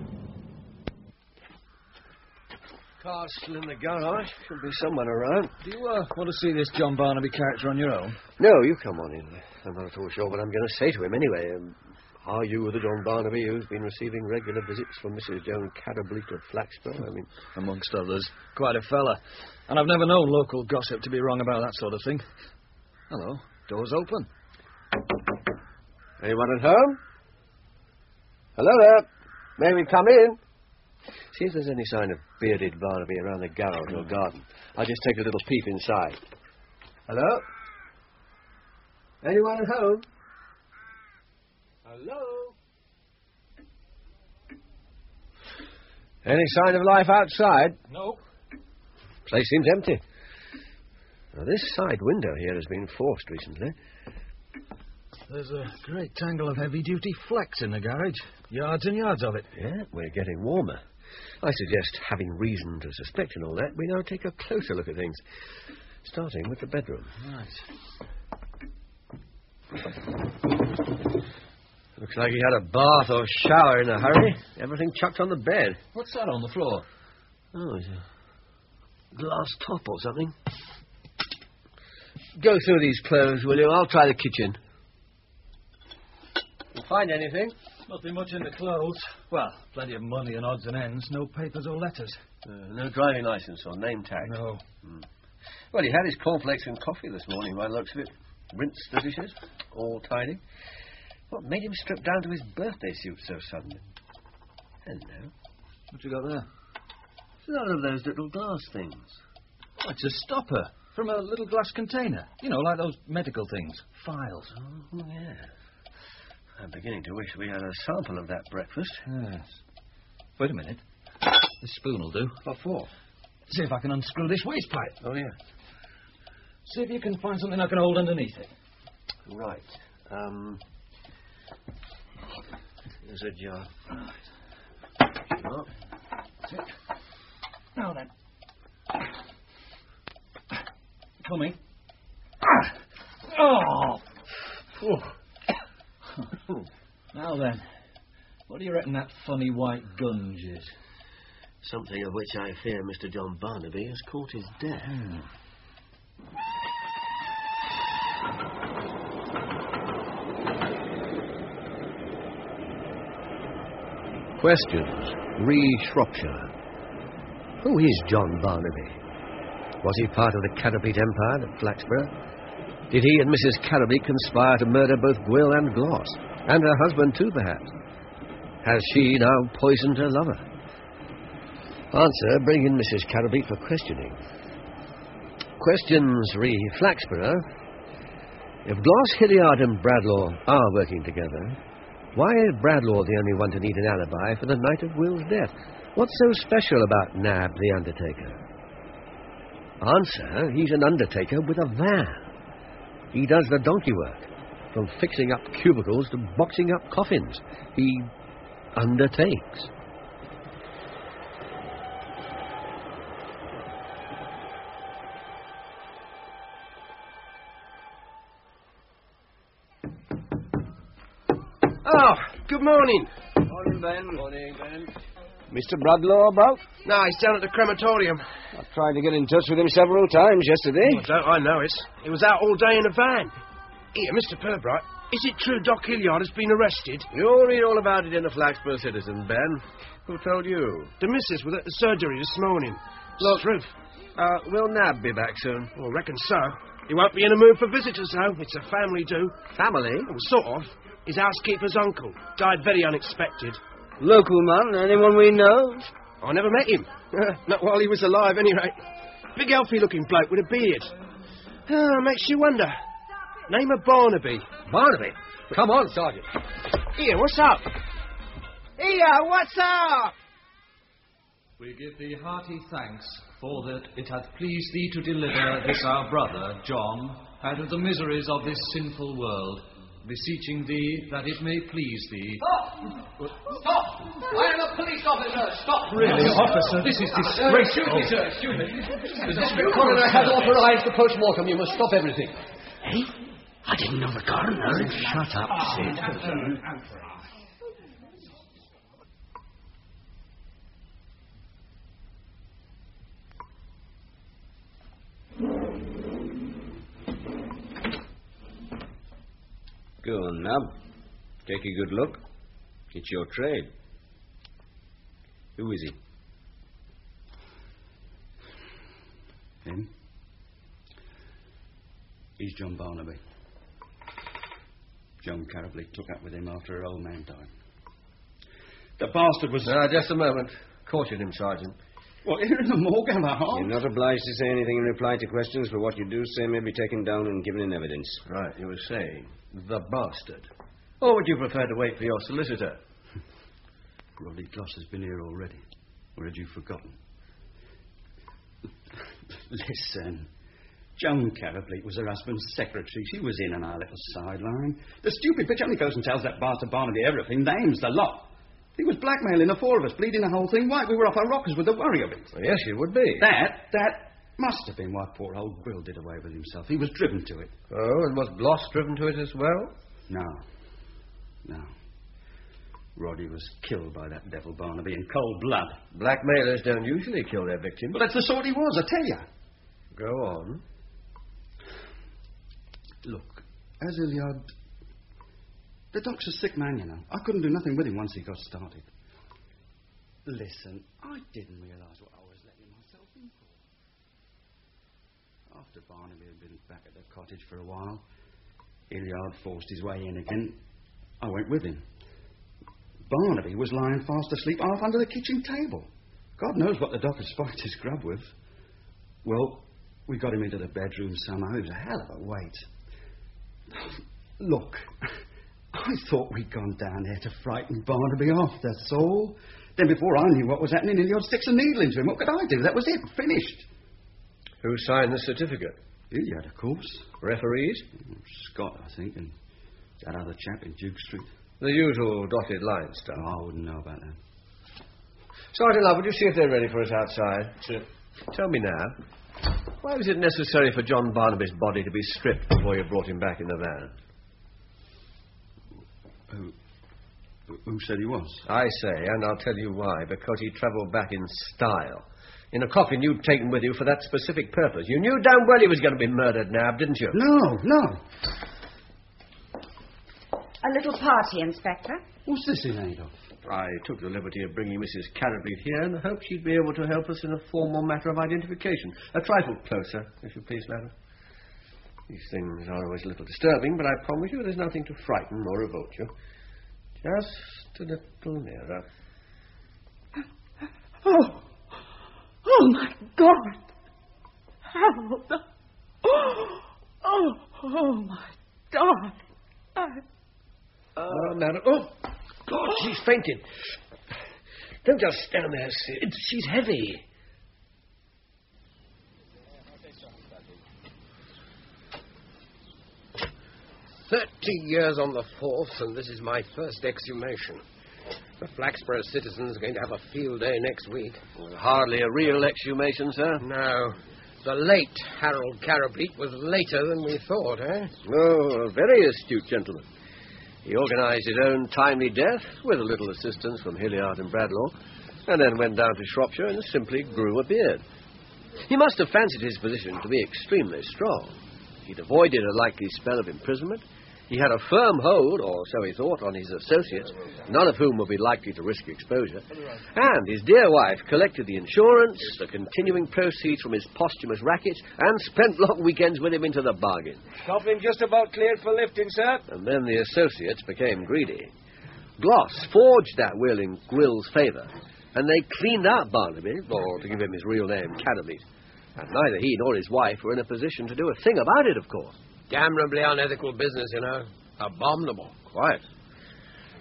Car's still in the garage. Should be someone around. Do you want to see this John Barnaby character on your own? No, you come on in. I'm not at all sure what I'm going to say to him anyway. Are you the John Barnaby who's been receiving regular visits from Mrs. Joan Catterbleek of Flaxborough? I mean, amongst others. Quite a fella. And I've never known local gossip to be wrong about that sort of thing. Hello. Door's open. Anyone at home? Hello there. May we come in? See if there's any sign of bearded Barnaby around the garage or garden. I'll just take a little peep inside. Hello? Anyone at home? Hello? Any sign of life outside? No. Place seems empty. Now, this side window here has been forced recently. There's a great tangle of heavy-duty flex in the garage. Yards and yards of it. Yeah, we're getting warmer. I suggest, having reason to suspect and all that, we now take a closer look at things. Starting with the bedroom. Right. Looks like he had a bath or shower in a hurry. Everything chucked on the bed. What's that on the floor? Oh, it's a glass top or something. Go through these clothes, will you? I'll try the kitchen. You find anything? Nothing much in the clothes. Well, plenty of money and odds and ends. No papers or letters. No driving licence or name tag? No. Well, he had his cornflakes and coffee this morning, by the looks of it. Rinsed the dishes. All tidy. What made him strip down to his birthday suit so suddenly? Hello. What you got there? It's one of those little glass things. Oh, it's a stopper from a little glass container. You know, like those medical things. Files. Oh, yeah. I'm beginning to wish we had a sample of that breakfast. Yes. Wait a minute. This spoon will do. What for? See if I can unscrew this waste pipe. Oh, yeah. See if you can find something I can hold underneath it. Right. Here's a jar. Right. Oh. That's it. Now then. Coming. Oh! Now then, what do you reckon that funny white gunge is? Something of which I fear Mr. John Barnaby has caught his death. Questions. Re Shropshire. Who is John Barnaby? Was he part of the Catterbeat Empire at Flaxborough? Did he and Mrs. Catterbeat conspire to murder both Gwyll and Gloss? And her husband too, perhaps? Has she now poisoned her lover? Answer, bring in Mrs. Catterbeat for questioning. Questions re Flaxborough. If Gloss, Hilliard and Bradlaugh are working together, why is Bradlaugh the only one to need an alibi for the night of Wyll's death? What's so special about Nab the Undertaker? Answer, he's an undertaker with a van. He does the donkey work, from fixing up cubicles to boxing up coffins. He undertakes. Oh, good morning. Morning, Ben. Morning, Ben. Mr. Bradlaugh about? No, he's down at the crematorium. I tried to get in touch with him several times yesterday. Oh, don't I know it? He was out all day in a van. Here, Mr. Pirbright, is it true Doc Hilliard has been arrested? You'll read all about it in the Flaxborough Citizen, Ben. Who told you? The missus was at the surgery this morning. Look, truth. Will Nab be back soon? Well, I reckon so. He won't be in a mood for visitors, though. It's a family do. Family? Well, sort of. His housekeeper's uncle died very unexpected. Local man? Anyone we know? I never met him. Not while he was alive, anyway. Big, healthy-looking bloke with a beard. Makes you wonder. Name of Barnaby. Barnaby? Come on, Sergeant. Here, what's up? Here, what's up? We give thee hearty thanks for that it hath pleased thee to deliver this our brother, John, out of the miseries of this sinful world, beseeching thee that it may please thee. Stop! Stop! I am a police officer! Stop! Really, officer, this is disgraceful. Excuse me, sir, excuse me. The district coroner has authorized the post-mortem. You must stop everything. Hey? I didn't know the coroner. Shut up, Sid. Go on, Nab. Take a good look. It's your trade. Who is he? Him? He's John Barnaby. John Carribley took up with him after her old man died. The bastard was... Just a moment. Caution him, Sergeant. What, here in the morgue, am I? You're not obliged to say anything in reply to questions, but what you do say may be taken down and given in evidence. Right, you were saying the bastard. Or would you prefer to wait for your solicitor? Roddy Gloss has been here already. Or had you forgotten? Listen. Joan Carribley was her husband's secretary. She was in on our little sideline. The stupid bitch only goes and tells that bastard Barnaby everything, names the lot. He was blackmailing the four of us, bleeding the whole thing white. We were off our rockers with the worry of it. Well, yes, you would be. That must have been why poor old Will did away with himself. He was driven to it. Oh, and was Gloss driven to it as well? No. Roddy was killed by that devil Barnaby in cold blood. Blackmailers don't usually kill their victims. Well, that's the sort he was, I tell you. Go on. Look, as Hilliard... The doc's a sick man, you know. I couldn't do nothing with him once he got started. Listen, I didn't realise what I was letting myself in for. After Barnaby had been back at the cottage for a while, Hilliard forced his way in again. I went with him. Barnaby was lying fast asleep half under the kitchen table. God knows what the doc had spiked his grub with. Well, we got him into the bedroom somehow. It was a hell of a wait. Look, I thought we'd gone down there to frighten Barnaby off, that's all. Then before I knew what was happening, Hilliard sticks a needle into him. What could I do? That was it. Finished. Who signed the certificate? Hilliard, of course. Referees? Scott, I think, and that other chap in Duke Street. The usual dotted line stuff. Oh, I wouldn't know about that. Sergeant Love, would you see if they're ready for us outside? Sure. Tell me now, why was it necessary for John Barnaby's body to be stripped before you brought him back in the van? Who said he was? I say, and I'll tell you why. Because he travelled back in style. In a coffin you'd taken with you for that specific purpose. You knew damn well he was going to be murdered, Nab, didn't you? No. A little party, Inspector. What's this in aid of? I took the liberty of bringing Mrs. Carribley here in the hope she'd be able to help us in a formal matter of identification. A trifle closer, if you please, madam. These things are always a little disturbing, but I promise you there's nothing to frighten or revolt you. Just a little nearer. Oh, my God. Harold. Oh, my God. Madam. Oh, God, she's fainted. Don't just stand there, Sid. She's heavy. "30 years on the force, and this is my first exhumation. The Flaxborough citizens are going to have a field day next week." Well, hardly a real exhumation, sir. No. The late Harold Carribley was later than we thought, eh? Oh, a very astute gentleman. He organised his own timely death, with a little assistance from Hilliard and Bradlaugh, and then went down to Shropshire and simply grew a beard. He must have fancied his position to be extremely strong. He'd avoided a likely spell of imprisonment. He had a firm hold, or so he thought, on his associates, none of whom would be likely to risk exposure. And his dear wife collected the insurance, the continuing proceeds from his posthumous racket, and spent long weekends with him into the bargain. Coffin just about cleared for lifting, sir. And then the associates became greedy. Gloss forged that will in Grill's favour, and they cleaned out Barnaby, or to give him his real name, Caddermeat. And neither he nor his wife were in a position to do a thing about it, of course. Damnably unethical business, you know. Abominable. Quite.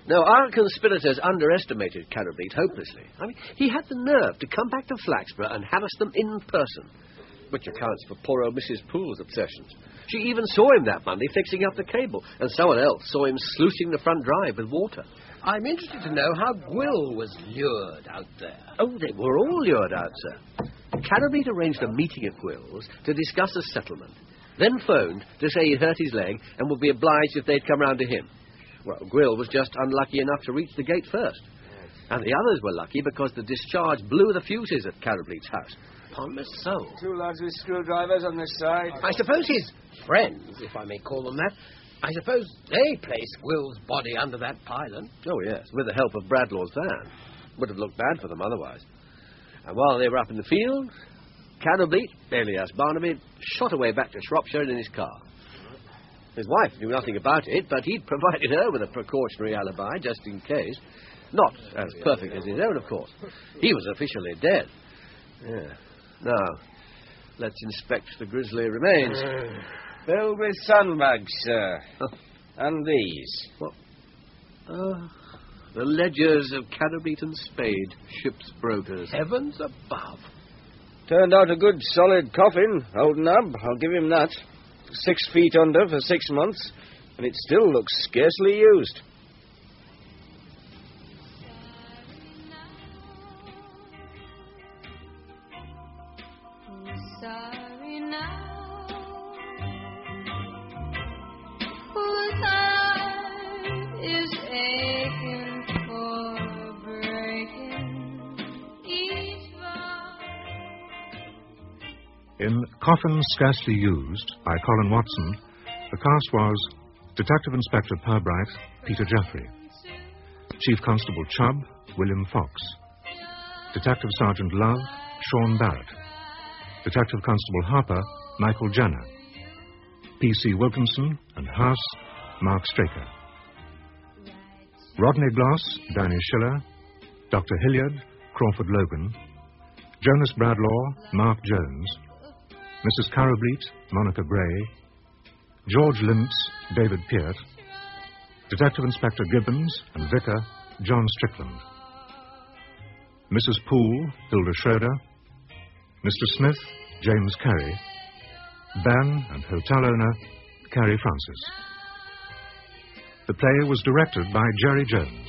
No, our conspirators underestimated Carrowbeat hopelessly. I mean, he had the nerve to come back to Flaxborough and harass them in person, which accounts for poor old Mrs. Poole's obsessions. She even saw him that Monday fixing up the cable, and someone else saw him sluicing the front drive with water. I'm interested to know how Gwill was lured out there. Oh, they were all lured out, sir. Carrowbeat arranged a meeting at Gwill's to discuss a settlement, then phoned to say he'd hurt his leg and would be obliged if they'd come round to him. Well, Gwill was just unlucky enough to reach the gate first. And the others were lucky because the discharge blew the fuses at Carrowbeat's house. Upon my soul. 2 lads with screwdrivers on this side. I suppose his Friends, if I may call them that. I suppose they placed Gwill's body under that pylon. Oh, yes, with the help of Bradlaw's van. Would have looked bad for them otherwise. And while they were up in the field, Carrowbeat, alias Barnaby, shot away back to Shropshire in his car. His wife knew nothing about it, but he'd provided her with a precautionary alibi, just in case. Not as perfect as his own, of course. He was officially dead. Yeah. Now, let's inspect the grisly remains. Filled with sandbags, sir. And these. What? The ledgers of Carrowbeat and Spade, ship's brokers. Heavens above. Turned out a good solid coffin, old Nab. I'll give him that. 6 feet under for 6 months, and it still looks scarcely used. Sorry now, whose heart is aching for breaking each bone. In Coffin Scarcely Used, by Colin Watson, the cast was Detective Inspector Pirbright, Peter Jeffrey; Chief Constable Chubb, William Fox; Detective Sergeant Love, Sean Barrett; Detective Constable Harper, Michael Jenner; P.C. Wilkinson and House, Mark Straker; Rodney Gloss, Danny Schiller; Dr. Hilliard, Crawford Logan; Jonas Bradlaugh, Mark Jones; Mrs. Carrowbeat, Monica Gray; George Lintz, David Peart; Detective Inspector Gibbons and Vicar, John Strickland; Mrs. Poole, Hilda Schroeder; Mr. Smith, James Carey; Ben and hotel owner, Carrie Francis. The play was directed by Jerry Jones.